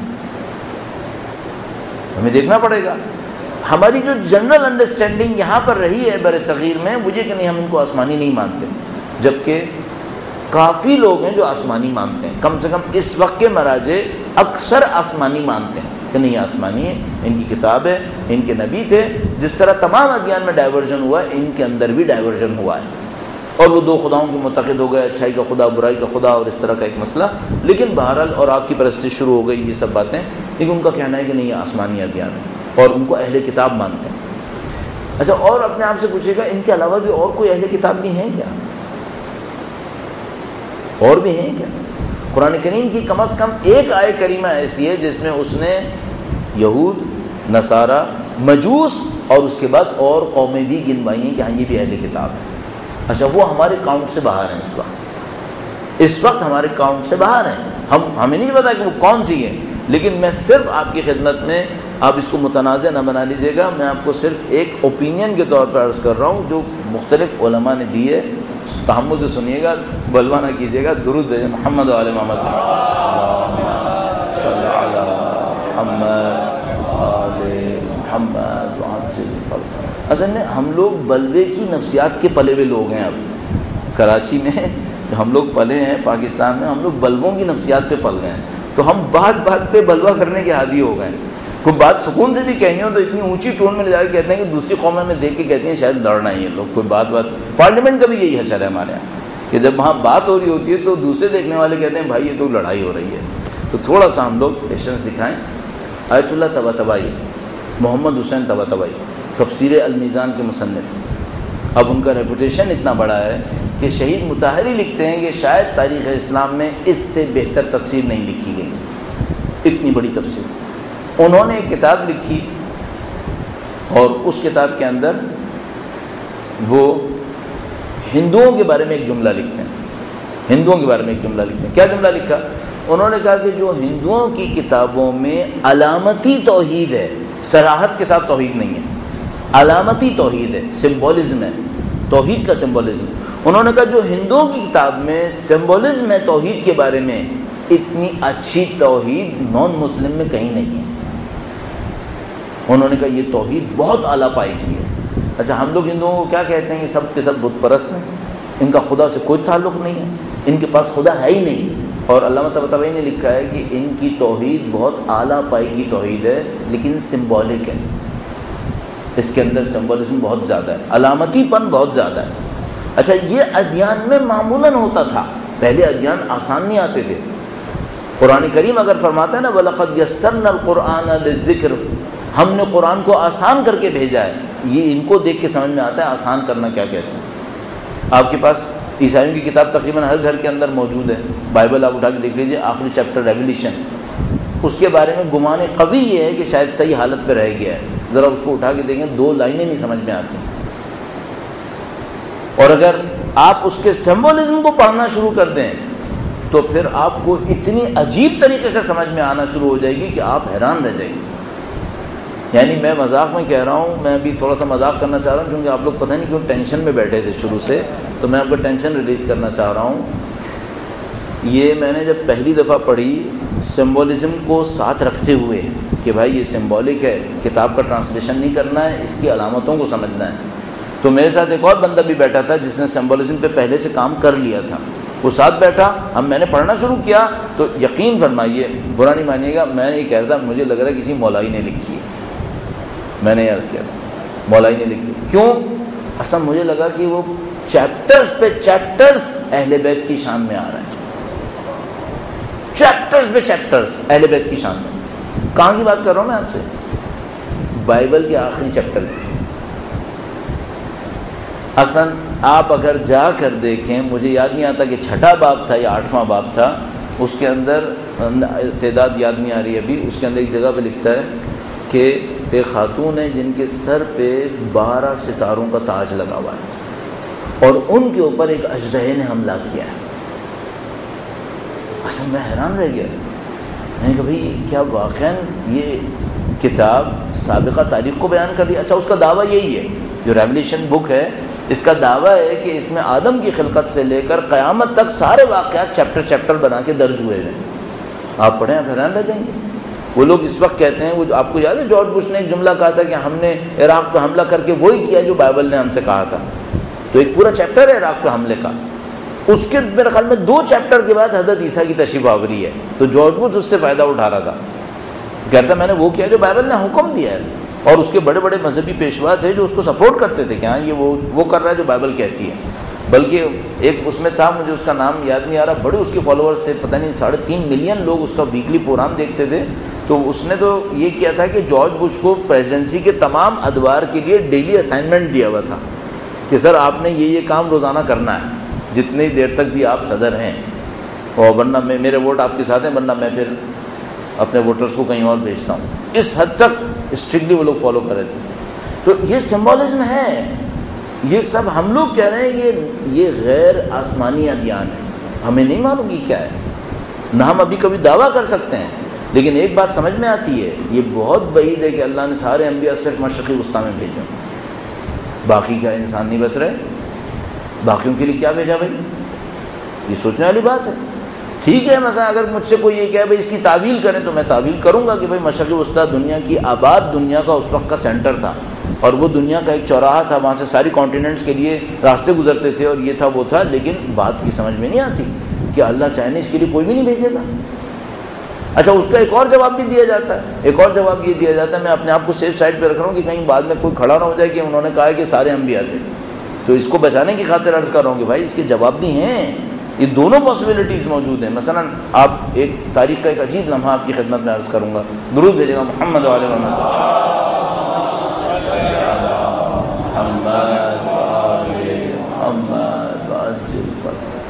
ہمیں دیکھنا پڑے گا۔ ہماری جو جنرل انڈرسٹینڈنگ یہاں پر رہی ہے بر صغیر میں، مجھے کہ نہیں ہم ان کو آسمانی نہیں مانتے، جبکہ کافی لوگ ہیں جو آسمانی مانتے ہیں، کم سے کم اس وقت کے مراجع اکثر آسمانی مانتے ہیں کہ نہیں آسمانی ہے، ان کی کتاب ہے، ان کے نبی تھے۔ جس طرح تمام ادیان میں ڈائیورژن ہوا ہے، ان کے اندر بھی ڈائیورژن ہوا ہے، اور وہ دو خداؤں کے متحد ہو گئے، اچھائی کا خدا، برائی کا خدا، اور اس طرح کا ایک مسئلہ۔ لیکن بہرحال اور آگ کی پرستی شروع ہو گئی، یہ سب باتیں، لیکن ان کا کہنا ہے کہ نہیں یہ آسمانی ادیان ہے، اور ان کو اہل کتاب مانتے ہیں۔ اچھا، اور اپنے آپ سے پوچھے گا ان کے علاوہ بھی اور کوئی اہل کتاب بھی ہیں کیا؟ اور بھی ہیں کیا؟ قرآن کریم کی کم از کم ایک آیہ کریمہ ایسی ہے جس میں اس نے یہود، نصارہ، مجوس اور اس کے بعد اور قومیں بھی گنوائی ہیں کہ ہاں یہ بھی اہل کتاب ہے۔ اچھا، وہ ہمارے کاؤنٹ سے باہر ہیں، اس وقت اس وقت ہمارے کاؤنٹ سے باہر ہیں، ہم ہمیں نہیں پتا کہ وہ کون سی ہیں، لیکن میں صرف آپ کی خدمت میں، آپ اس کو متنازع نہ بنا لیجیے گا، میں آپ کو صرف ایک اوپینین کے طور پر عرض کر رہا ہوں جو مختلف علماء نے دی ہے، تحمل سے سنیے گا، بلوا نہ کیجیے گا۔ درود ہے محمد و آل محمد، صلی علی محمد آل محمد۔ اصل میں ہم لوگ بلوے کی نفسیات کے پلے ہوئے لوگ ہیں۔ اب کراچی میں جو ہم لوگ پلے ہیں، پاکستان میں ہم لوگ بلبوں کی نفسیات پہ پل گئے ہیں، تو ہم بات بات پہ بلوا کرنے کے عادی ہو گئے ہیں۔ کوئی بات سکون سے بھی کہنی ہو تو اتنی اونچی ٹون میں لے جا کے کہتے ہیں کہ دوسری قومیں میں دیکھ کے کہتی ہیں شاید لڑنا ہی ہے لوگ، کوئی بات بات پارلیمنٹ کا بھی یہی حشر ہے ہمارے یہاں کہ جب وہاں بات ہو رہی ہوتی ہے تو دوسرے دیکھنے والے کہتے ہیں بھائی یہ تو لڑائی ہو رہی ہے۔ تو تھوڑا سا ہم لوگ پیشنس دکھائیں۔ آیت اللہ طباطبائی، محمد حسین طباطبائی، تفسیر المیزان کے مصنف، اب ان کا ریپوٹیشن اتنا بڑا ہے کہ شہید مطہری لکھتے ہیں کہ شاید تاریخ اسلام میں اس سے بہتر تفسیر نہیں لکھی گئی، اتنی بڑی تفسیر۔ انہوں نے ایک کتاب لکھی اور اس کتاب کے اندر وہ ہندوؤں کے بارے میں ایک جملہ لکھتے ہیں، ہندوؤں کے بارے میں ایک جملہ لکھتے ہیں۔ کیا جملہ لکھا؟ انہوں نے کہا کہ جو ہندوؤں کی کتابوں میں علامتی توحید ہے، صراحت کے ساتھ توحید نہیں ہے، علامتی توحید ہے، سمبولزم ہے، توحید کا سمبولزم۔ انہوں نے کہا جو ہندوؤں کی کتاب میں سمبولزم ہے توحید کے بارے میں، اتنی اچھی توحید نان مسلم میں کہیں نہیں ہے۔ انہوں نے کہا یہ توحید بہت اعلیٰ پائی کی ہے۔ اچھا ہم لوگ ہندوؤں کو کیا کہتے ہیں؟ یہ سب کے سب بت پرست ہیں، ان کا خدا سے کوئی تعلق نہیں ہے، ان کے پاس خدا ہے ہی نہیں۔ اور علامہ طباطبائی نے لکھا ہے کہ ان کی توحید بہت اعلیٰ پائی کی توحید ہے، لیکن سمبولک ہے، اس کے اندر سمبولزم بہت زیادہ ہے، علامتی پن بہت زیادہ ہے۔ اچھا یہ ادیان میں معمولاً ہوتا تھا، پہلے ادیان آسان نہیں آتے تھے۔ قرآن کریم اگر فرماتا ہے نا وَلَقَدْ يَسَّرْنَا الْقُرْآنَ لِلذِّكْرِ، ہم نے قرآن کو آسان کر کے بھیجا ہے، یہ ان کو دیکھ کے سمجھ میں آتا ہے آسان کرنا کیا کہتے ہیں۔ آپ کے پاس عیسائیوں کی کتاب تقریباً ہر گھر کے اندر موجود ہے، بائبل آپ اٹھا کے دیکھ لیجیے، آخری چیپٹر ریولیشن، اس کے بارے میں گمان قوی یہ ہے کہ شاید صحیح حالت پہ رہ گیا ہے، ذرا اس کو اٹھا کے دیکھیں دو لائنیں نہیں سمجھ میں آتی۔ اور اگر آپ اس کے سمبولزم کو پڑھنا شروع کر دیں تو پھر آپ کو اتنی عجیب طریقے سے سمجھ میں آنا شروع ہو جائے گی کہ آپ حیران رہ جائیں گے۔ یعنی میں مذاق میں کہہ رہا ہوں، میں ابھی تھوڑا سا مذاق کرنا چاہ رہا ہوں کیونکہ آپ لوگ پتہ نہیں کیوں ٹینشن میں بیٹھے تھے شروع سے، تو میں آپ کو ٹینشن ریلیز کرنا چاہ رہا ہوں۔ یہ میں نے جب پہلی دفعہ پڑھی سمبولزم کو ساتھ رکھتے ہوئے کہ بھائی یہ سمبولک ہے، کتاب کا ٹرانسلیشن نہیں کرنا ہے، اس کی علامتوں کو سمجھنا ہے، تو میرے ساتھ ایک اور بندہ بھی بیٹھا تھا جس نے سمبولزم پہ پہلے سے کام کر لیا تھا، وہ ساتھ بیٹھا، ہم میں نے پڑھنا شروع کیا تو یقین فرمائیے، برا نہیں مانیے گا، میں نے یہ کہہ رہا تھا مجھے لگ رہا ہے کسی مولائی نے لکھی ہے، میں نے عرض کیا مولائی نے لکھی، کیوں؟ اصل مجھے لگا کہ وہ چیپٹرز پہ چیپٹرز اہل بیت کی شان میں آ رہے ہیں، چیپٹرز پہ چیپٹرز اہل بیت کی شان میں۔ کہاں کی بات کر رہا ہوں میں آپ سے؟ بائبل کے آخری چیپٹر کی۔ اصل آپ اگر جا کر دیکھیں، مجھے یاد نہیں آتا کہ چھٹا باب تھا یا آٹھواں باب تھا، اس کے اندر تعداد یاد نہیں آ رہی ابھی، اس کے اندر ایک جگہ پہ لکھتا ہے کہ ایک خاتون ہے جن کے سر پہ بارہ ستاروں کا تاج لگا ہوا ہے اور ان کے اوپر ایک اژدہے نے حملہ کیا ہے۔ اصل میں حیران رہ گیا، میں نے کہا بھائی کیا واقعاً یہ کتاب سابقہ تاریخ کو بیان کر رہی ہے؟ اچھا اس کا دعویٰ یہی ہے، جو ریولیشن بک ہے اس کا دعویٰ ہے کہ اس میں آدم کی خلقت سے لے کر قیامت تک سارے واقعات چیپٹر چیپٹر بنا کے درج ہوئے ہیں۔ آپ پڑھیں آپ حیران رہ جائیں گے۔ وہ لوگ اس وقت کہتے ہیں، وہ آپ کو یاد ہے جارج بش نے ایک جملہ کہا تھا کہ ہم نے عراق پہ حملہ کر کے وہی کیا جو بائبل نے ہم سے کہا تھا، تو ایک پورا چیپٹر ہے عراق پہ حملے کا، اس کے میرے خیال میں دو چیپٹر کے بعد حضرت عیسیٰ کی تشریف آوری ہے، تو جارج بش اس سے فائدہ اٹھا رہا تھا، کہتا میں نے وہ کیا جو بائبل نے حکم دیا ہے، اور اس کے بڑے بڑے مذہبی پیشوا تھے جو اس کو سپورٹ کرتے تھے کہ ہاں یہ وہ وہ کر رہا ہے جو بائبل کہتی ہے۔ بلکہ ایک اس میں تھا، مجھے اس کا نام یاد نہیں آ رہا، بڑے اس کے فالوورز تھے، پتہ نہیں ساڑھے تین ملین لوگ اس کا ویکلی پروگرام دیکھتے تھے، تو اس نے تو یہ کیا تھا کہ جارج بش کو پریزیڈنسی کے تمام ادوار کے لیے ڈیلی اسائنمنٹ دیا ہوا تھا کہ سر آپ نے یہ یہ کام روزانہ کرنا ہے جتنی دیر تک بھی آپ صدر ہیں، اور ورنہ میں میرے ووٹ آپ کے ساتھ ہیں، ورنہ میں پھر اپنے ووٹرز کو کہیں اور بھیجتا ہوں۔ اس حد تک اسٹرکٹلی وہ لوگ فالو کر رہے تھے۔ تو یہ سمبولزم ہے، یہ سب ہم لوگ کہہ رہے ہیں یہ یہ غیر آسمانی ادیان ہے، ہمیں نہیں معلوم یہ کیا ہے، نہ ہم ابھی کبھی دعویٰ کر سکتے ہیں، لیکن ایک بات سمجھ میں آتی ہے، یہ بہت بعید ہے کہ اللہ نے سارے انبیاء صرف مشرقی وسطیٰ میں بھیجے، باقی کیا انسان نہیں بس رہے، باقیوں کے لیے کیا بھیجا بھائی؟ یہ سوچنے والی بات ہے۔ ٹھیک ہے مثلا اگر مجھ سے کوئی یہ کہے بھائی اس کی تعویل کریں تو میں تعویل کروں گا کہ بھائی مشرقی وسطیٰ دنیا کی آباد دنیا کا اس وقت کا سینٹر تھا، اور وہ دنیا کا ایک چوراہا تھا، وہاں سے ساری کانٹیننٹس کے لیے راستے گزرتے تھے، اور یہ تھا وہ تھا، لیکن بات کی سمجھ میں نہیں آتی کہ اللہ چاہے اس کے لیے کوئی بھی نہیں بھیجے گا۔ اچھا اس کا ایک اور جواب بھی دیا جاتا ہے، ایک اور جواب یہ دیا جاتا ہے، میں اپنے آپ کو سیف سائڈ پہ رکھ رہا ہوں کہ کہیں بعد میں کوئی کھڑا نہ ہو جائے کہ انہوں نے کہا ہے کہ سارے انبیاء تھے، تو اس کو بچانے کی خاطر عرض کر رہا ہوں کہ بھائی اس کے جواب بھی ہیں، یہ دونوں پاسبلٹیز موجود ہیں۔ مثلا آپ ایک تاریخ کا ایک عجیب لمحہ آپ کی خدمت میں عرض کروں گا، درود بھیجے گا محمد علیہ وسلم۔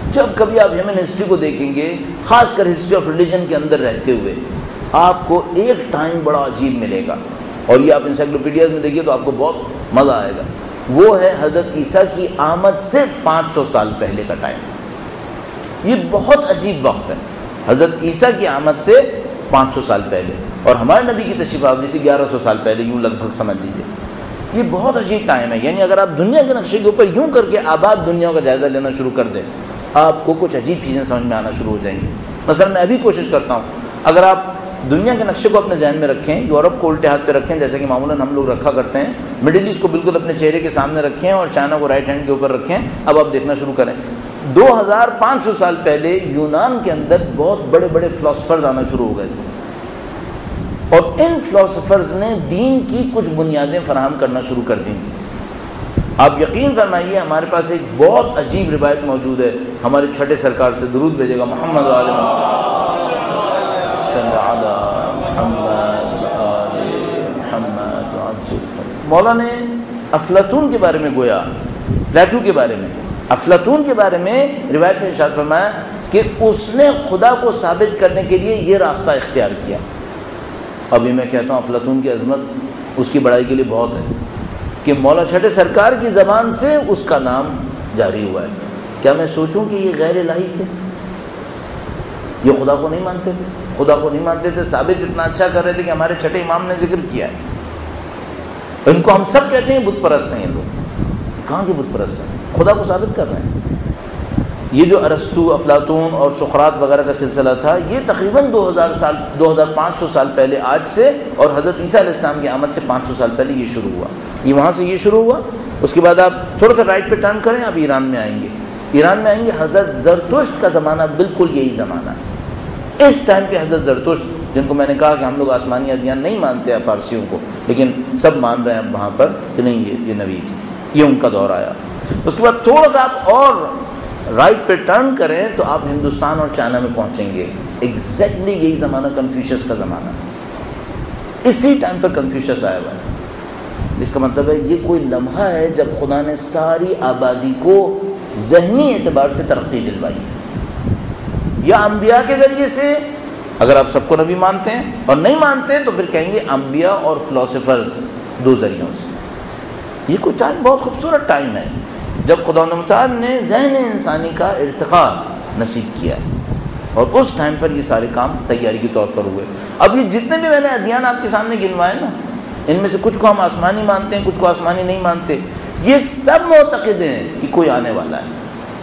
جب کبھی آپ ہیومن ہسٹری کو دیکھیں گے، خاص کر ہسٹری آف ریلیجن کے اندر رہتے ہوئے، آپ کو ایک ٹائم بڑا عجیب ملے گا، اور یہ آپ انسائکلوپیڈیاز میں دیکھیے تو آپ کو بہت مزہ آئے گا. وہ ہے حضرت عیسیٰ کی آمد سے پانچ سو سال پہلے کا ٹائم. یہ بہت عجیب وقت ہے، حضرت عیسیٰ کی آمد سے پانچ سو سال پہلے، اور ہمارے نبی کی تشریف آوری سے گیارہ سو سال پہلے، یوں لگ بھگ سمجھ لیجیے. یہ بہت عجیب ٹائم ہے. یعنی اگر آپ دنیا کے نقشے کے اوپر یوں کر کے آباد دنیا کا جائزہ لینا شروع کر دیں، آپ کو کچھ عجیب چیزیں سمجھ میں آنا شروع ہو جائیں گی. مثلا میں ابھی کوشش کرتا ہوں، اگر آپ دنیا کے نقشے کو اپنے ذہن میں رکھیں، یورپ کو الٹے ہاتھ پہ رکھیں جیسے کہ معمولاً ہم لوگ رکھا کرتے ہیں، مڈل ایسٹ کو بالکل اپنے چہرے کے سامنے رکھیں اور چائنا کو رائٹ ہینڈ کے اوپر رکھیں. اب آپ دیکھنا شروع کریں، دو ہزار پانچ سو سال پہلے یونان کے اندر بہت بڑے بڑے فلاسفرز آنا شروع ہو گئے تھے، اور ان فلاسفرز نے دین کی کچھ بنیادیں فراہم کرنا شروع کر دی تھیں. آپ یقین فرمائیے، ہمارے پاس ایک بہت عجیب روایت موجود ہے، ہمارے چھٹے سرکار سے درود بھیجے گا، محمد علیہ مولا نے افلاطون کے بارے میں گویا، پلیٹو کے بارے میں، افلاطون کے بارے میں روایت میں ارشاد فرمایا کہ اس نے خدا کو ثابت کرنے کے لیے یہ راستہ اختیار کیا. ابھی میں کہتا ہوں افلاطون کی عظمت اس کی بڑائی کے لیے بہت ہے کہ مولا چھٹے سرکار کی زبان سے اس کا نام جاری ہوا ہے. کیا میں سوچوں کہ یہ غیر الہی تھے؟ یہ خدا کو نہیں مانتے تھے، خدا کو نہیں مانتے تھے، ثابت اتنا اچھا کر رہے تھے کہ ہمارے چھٹے امام نے ذکر کیا ہے. ان کو ہم سب کہتے ہیں بت پرست ہیں. یہ لوگ کہاں کے بت پرست ہیں؟ خدا کو ثابت کر رہے ہیں. یہ جو ارسطو، افلاطون اور سقراط وغیرہ کا سلسلہ تھا، یہ تقریباً دو ہزار سال دو ہزار پانچ سو سال پہلے آج سے، اور حضرت عیسیٰ علیہ السلام کی آمد سے پانچ سو سال پہلے یہ شروع ہوا. یہ وہاں سے یہ شروع ہوا. اس کے بعد آپ تھوڑا سا رائٹ پہ ٹرن کریں، آپ ایران میں آئیں گے. ایران میں آئیں گے، حضرت زرتشت کا زمانہ بالکل یہی زمانہ ہے. اس ٹائم پہ حضرت زرتشت، جن کو میں نے کہا کہ ہم لوگ آسمانی ادیان نہیں مانتے ہیں پارسیوں کو، لیکن سب مان رہے ہیں وہاں پر کہ نہیں یہ یہ نبی تھے، یہ ان کا دور آیا. اس کے بعد تھوڑا سا آپ اور رائٹ پہ ٹرن کریں تو آپ ہندوستان اور چائنا میں پہنچیں گے. ایگزیکٹلی یہی زمانہ کنفیوشس کا زمانہ ہے. اسی ٹائم پر کنفیوشس آیا ہوا ہے. اس کا مطلب ہے یہ کوئی لمحہ ہے جب خدا نے ساری آبادی کو ذہنی اعتبار سے ترقی دلوائی ہے، یا انبیاء کے ذریعے سے، اگر آپ سب کو نبی مانتے ہیں، اور نہیں مانتے تو پھر کہیں گے انبیاء اور فلاسفرز، دو ذریعوں سے. یہ کوئی ٹائم بہت خوبصورت ٹائم ہے جب خدا متعال نے ذہن انسانی کا ارتقاء نصیب کیا ہے، اور اس ٹائم پر یہ سارے کام تیاری کے طور پر ہوئے. اب یہ جتنے بھی میں نے ادیان آپ کے سامنے گنوائے نا، ان میں سے کچھ کو ہم آسمانی مانتے ہیں، کچھ کو آسمانی نہیں مانتے. یہ سب معتقد ہیں کہ کوئی آنے والا ہے،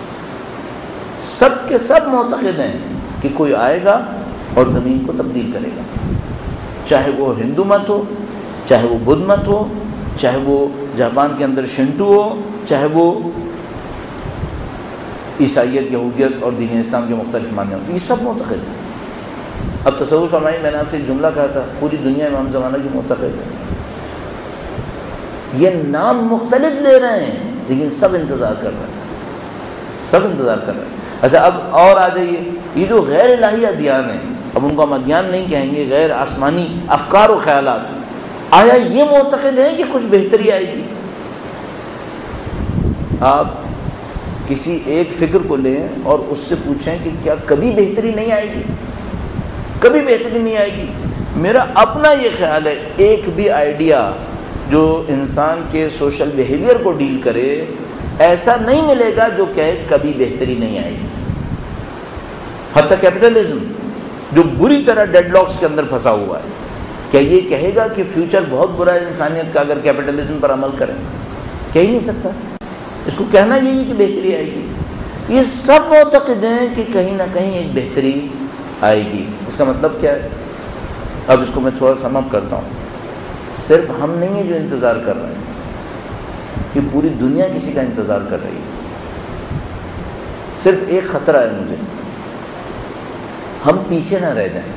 سب کے سب معتقد ہیں کہ کوئی آئے گا اور زمین کو تبدیل کرے گا. چاہے وہ ہندو مت ہو، چاہے وہ بدھ مت ہو، چاہے وہ جاپان کے اندر شنٹو ہو، چاہے وہ عیسائیت، یہودیت اور دین اسلام کے مختلف ماننے ہوں، یہ سب معتقد ہیں. اب تصور فرمائیے، میں نے آپ سے ایک جملہ کہا تھا، پوری دنیا امام زمانہ کی معتقد ہے. یہ نام مختلف لے رہے ہیں لیکن سب انتظار کر رہے ہیں، سب انتظار کر رہے ہیں. اچھا اب اور آ جائیے، یہ جو غیر الہی ادیان ہیں، اب ان کو ہم ادیان نہیں کہیں گے، غیر آسمانی افکار و خیالات، آیا یہ معتقد ہیں کہ کچھ بہتری آئے گی؟ آپ کسی ایک فکر کو لیں اور اس سے پوچھیں کہ کیا کبھی بہتری نہیں آئے گی؟ کبھی بہتری نہیں آئے گی. میرا اپنا یہ خیال ہے، ایک بھی آئیڈیا جو انسان کے سوشل بیہیویئر کو ڈیل کرے ایسا نہیں ملے گا جو کہے کبھی بہتری نہیں آئے گی. حتی کیپٹلزم جو بری طرح ڈیڈ لاکس کے اندر پھنسا ہوا ہے، کیا یہ کہے گا کہ فیوچر بہت برا ہے انسانیت کا اگر کیپٹلزم پر عمل کریں؟ کہہ ہی نہیں سکتا. اس کو کہنا یہی ہے کہ بہتری آئے گی. یہ سب معتقد ہیں کہ کہیں نہ کہیں ایک بہتری آئے گی. اس کا مطلب کیا ہے؟ اب اس کو میں تھوڑا سم اپ کرتا ہوں. صرف ہم نہیں ہیں جو انتظار کر رہے ہیں، کہ پوری دنیا کسی کا انتظار کر رہی ہے. صرف ایک خطرہ ہے مجھے، ہم پیچھے نہ رہ جائیں.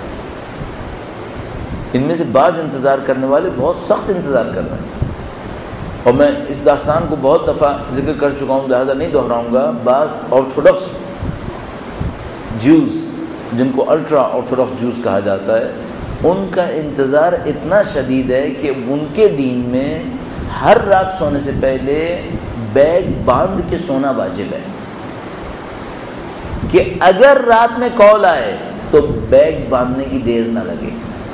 ان میں سے بعض انتظار کرنے والے بہت سخت انتظار کر رہے ہیں، اور میں اس داستان کو بہت دفعہ ذکر کر چکا ہوں، لہذا نہیں دہراؤں گا. بعض آرتھوڈکس جوز، جن کو الٹرا آرتھوڈکس جوز کہا جاتا ہے، ان کا انتظار اتنا شدید ہے کہ ان کے دین میں ہر رات سونے سے پہلے بیگ باندھ کے سونا واجب ہے. کہ اگر رات میں کال آئے تو بیگ باندھنے کی دیر نہ لگے،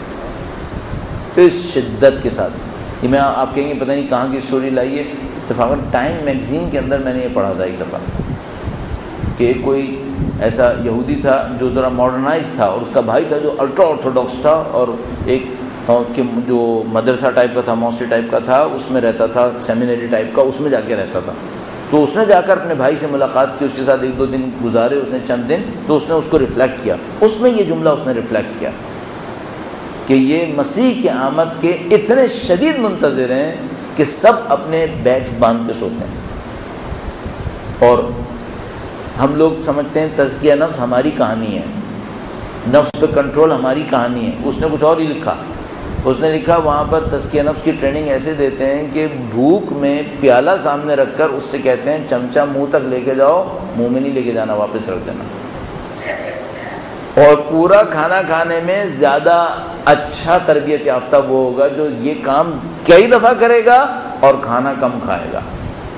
اس شدت کے ساتھ۔ یہ میں آپ کہیں گے پتہ نہیں کہاں کی اسٹوری لائی ہے، اتفاقاً ٹائم میگزین کے اندر میں نے یہ پڑھا تھا ایک دفعہ کہ کوئی ایسا یہودی تھا جو ذرا ماڈرنائز تھا، اور اس کا بھائی تھا جو الٹرا آرتھوڈاکس تھا، اور ایک کہ جو مدرسہ ٹائپ کا تھا، موسٹری ٹائپ کا تھا، اس میں رہتا تھا، سیمینری ٹائپ کا، اس میں جا کے رہتا تھا۔ تو اس نے جا کر اپنے بھائی سے ملاقات کی، اس کے ساتھ ایک دو دن گزارے اس نے، چند دن، تو اس نے اس کو ریفلیکٹ کیا، اس میں یہ جملہ اس نے ریفلیکٹ کیا کہ یہ مسیح کی آمد کے اتنے شدید منتظر ہیں کہ سب اپنے بیگز باندھ کے سوتے ہیں۔ اور ہم لوگ سمجھتے ہیں تزکیہ نفس ہماری کہانی ہے، نفس پہ کنٹرول ہماری کہانی ہے۔ اس نے کچھ اور ہی لکھا، اس نے لکھا وہاں پر تزکیہ نفس کی ٹریننگ ایسے دیتے ہیں کہ بھوک میں پیالہ سامنے رکھ کر اس سے کہتے ہیں چمچہ منہ تک لے کے جاؤ، منہ میں نہیں لے کے جانا، واپس رکھ دینا۔ اور پورا کھانا کھانے میں زیادہ اچھا تربیت یافتہ وہ ہوگا جو یہ کام کئی دفعہ کرے گا اور کھانا کم کھائے گا۔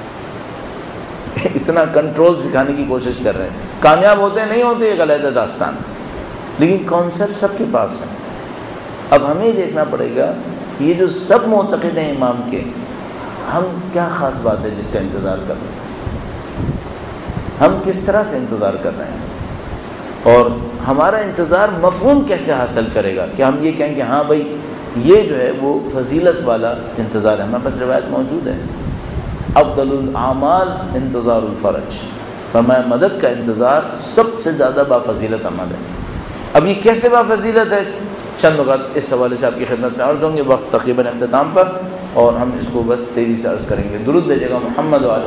اتنا کنٹرول سکھانے کی کوشش کر رہے ہیں، کامیاب ہوتے نہیں ہوتے ایک علیحدہ داستان، لیکن کانسیپٹ سب کے پاس ہے۔ اب ہمیں دیکھنا پڑے گا کہ یہ جو سب معتقد ہیں امام کے، ہم کیا خاص بات ہے جس کا انتظار کر رہے ہیں، ہم کس طرح سے انتظار کر رہے ہیں، اور ہمارا انتظار مفہوم کیسے حاصل کرے گا کہ ہم یہ کہیں کہ ہاں بھائی یہ جو ہے وہ فضیلت والا انتظار ہے۔ ہمارے پاس روایت موجود ہے، افضل الاعمال انتظار الفرج، فرمایا مدد کا انتظار سب سے زیادہ بافضیلت عمل ہے۔ اب یہ کیسے بافضیلت ہے، چند نکات اس حوالے سے آپ کی خدمت میں عرض ہوں گے، وقت تقریباً اختتام پر، اور ہم اس کو بس تیزی سے عرض کریں گے۔ درود بھیجے گا محمد و آل